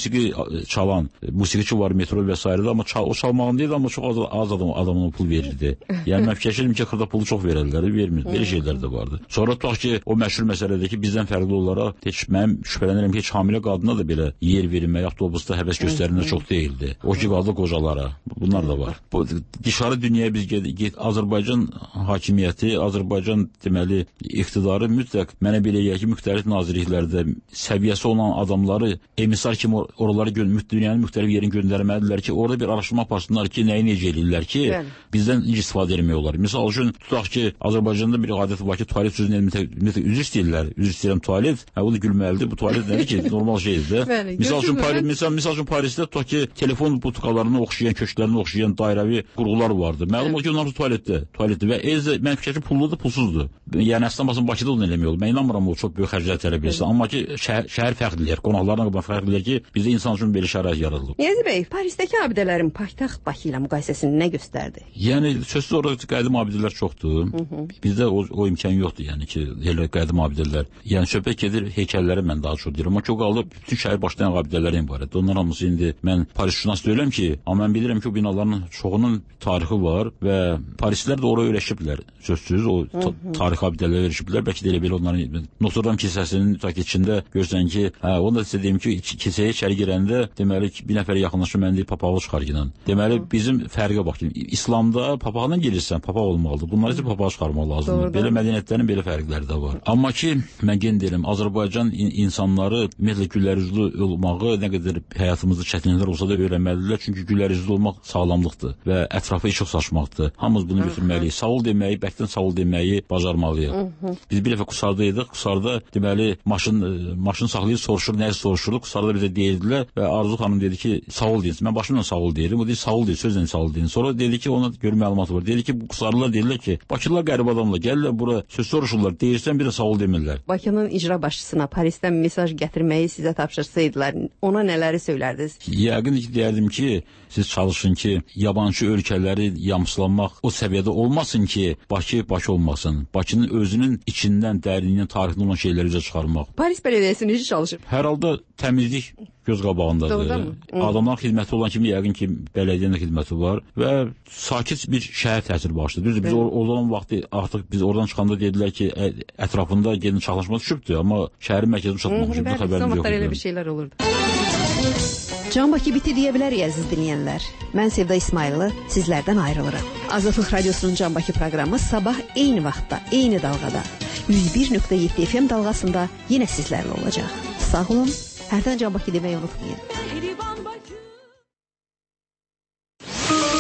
musiqiçi var metro və s. amma o çalmağın deyil, amma çox az adamına pul verirdi. Yəni mən fikirləşirdim ki, xırda pulu çox verirlər, vermir. Belə şeylər də vardı. Sonra tutaq ki, o məşhur məsələdir ki, bizdən fərqli olaraq mənim şübhələnirəm ki, hamilə qadına da belə yer verilmək, avtobusda həvəs göstərilmək çox deyildi. O ki, qaldı qocalara. Bunlar da var. Dışarı dünyaya biz Azərbaycan hakimiyyəti, Azərbaycan deməli iqtidarı mütləq mənə belə gəlir ki, müxtəlif nazirliklərdə səviyyəsi olan adamları emissar kimi oraları dünyanın müxtəlif yerini göndərməlidirlər ki, orada bir araşdırma aparsınlar ki, nəyi necə eləyirlər ki, bizdən necə istifadə etmək olar. Misal üçün, tutaq ki, Azərbaycanda bir adət var ki, tualet sözünü üzr istəyirlər. Üzr istəyirəm tualet. O da gülməlidir. Bu tualet nədir ki? Normal şeydir də. Misal üçün Parisdə tutaq ki, telefon butqalarını oxşayan, köşklərini oxşayan dairəvi qurğular vardı. Məlum o ki, onlar tualetdir və mən fikirləşim pulludur, pulsuzdur. Yəni əslində Bakıda onu eləmək olur. Mən inanmıram o çox böyük xərclər tələb etsin. Amma ki, şəhər fərqlilər, qonaqlarla fərqlilər ki, bizdə insan üçün belə şərait yaradılıb. Niyazi bəy, Parisdəki abidələrin paytaxt Bakı ilə müqayisəsini nə göstərdi? Yəni sözsüz orada qədim abidələr çoxdur. Bizdə o imkan yoxdur, yəni ki, elə qədim abidələr. Yəni söhbət gedir heykəllərə mən daha çox deyirəm. Amma ki, o qaldı bütün şəhər başlayan abidələrdən ibarətdir. Onlar hamısı indi mən Paris-şünas deyiləm ki, amma mən bilirəm ki, o binaların çoxunun tarixi var və Parislilər də oraya öyrəşiblər. Sözsüz o tarixi abidələrə öyrəşiblər. Bəlkə də elə belə onların Notre-Dame kilsəsinin içində görsən ki, onu da sizə deyim ki, kilsəyə içəri girəndə deməli bir nəfər yaxınlaşır mən deyir papağı çıxar gidən. Deməli bizim fərqə bax. İslamda papaqla girirsən, papaq olmalıdır. Bunları isə papağı çıxarmaq lazımdır. Belə mədəniyyətlərin belə fərqləri də var. Amma ki, mən yenə deyirəm, Azərbaycan insanları ümumiyyətlə gülərüzlü olmağı nə qədər həyatımızda çətinliklər olsa da öyrənməlidirlər. Çünki gülərüzlü olmaq sağlamlıqdır və ətrafa işıq saçmaqdır. Hamımız bunu götürməliyik. Sağ ol deməyi, bəkdən sağ ol deməyi bacarmalıyıq. Biz bir dəfə Qusarda idik. Qusarda deməli maşın maşın saxlayıb soruşur, nə soruşurduq. Sonra da bizə deyirdilər və Arzu xanım dedi ki, sağ ol deyin. Mən başımla sağ ol deyirəm. O dedi sağ ol deyir, sözlə sağ ol deyin. Sonra dedi ki, ona görə məlumat var. Dedi ki, bu qusarlılar deyirlər ki, Bakılılar qəribə adamlar gəlirlər bura, söz soruşurlar. Deyirsən bir də sağ ol demirlər. Bakının icra başçısına Parisdən mesaj gətirməyi sizə tapşırsaydılar, ona nələri söylərdiniz? Yəqin ki, deyərdim ki, siz çalışın ki, yabancı ölkələri yamsılamaq o səviyyədə olmasın ki, Bakı olmasın. Bakının özünün içindən, dərinliyindən, tarixindən olan şeyləri üzə çıxarmaq. Paris Bələdiyyəsi necə çalışır? Hər halda təmizlik göz qabağındadır. Adamların xidməti olan kimi yəqin ki, bələdiyyənin xidməti var və sakit bir şəhər təsiri başladı. Düzdür, biz orada olan vaxtı artıq biz oradan çıxanda dedilər ki, ətrafında gelin çaxlaşma düşübdür, amma şəhərin mərkəzinə çatmamışıq. Bu xəbərimiz yox idi. Elə bir şeylər olurdu. Can Bakı bitti deyə bilərik, əziz dinləyənlər. Mən Sevda İsmayıllı sizlərdən ayrılırım. Azadlıq Radiosunun Can Bakı proqramı sabah eyni vaxtda, eyni dalğada 101.7 FM dalğasında yenə sizlərlə olacaq. Sağ olun, hərdən Can Bakı deməyi unutmayın.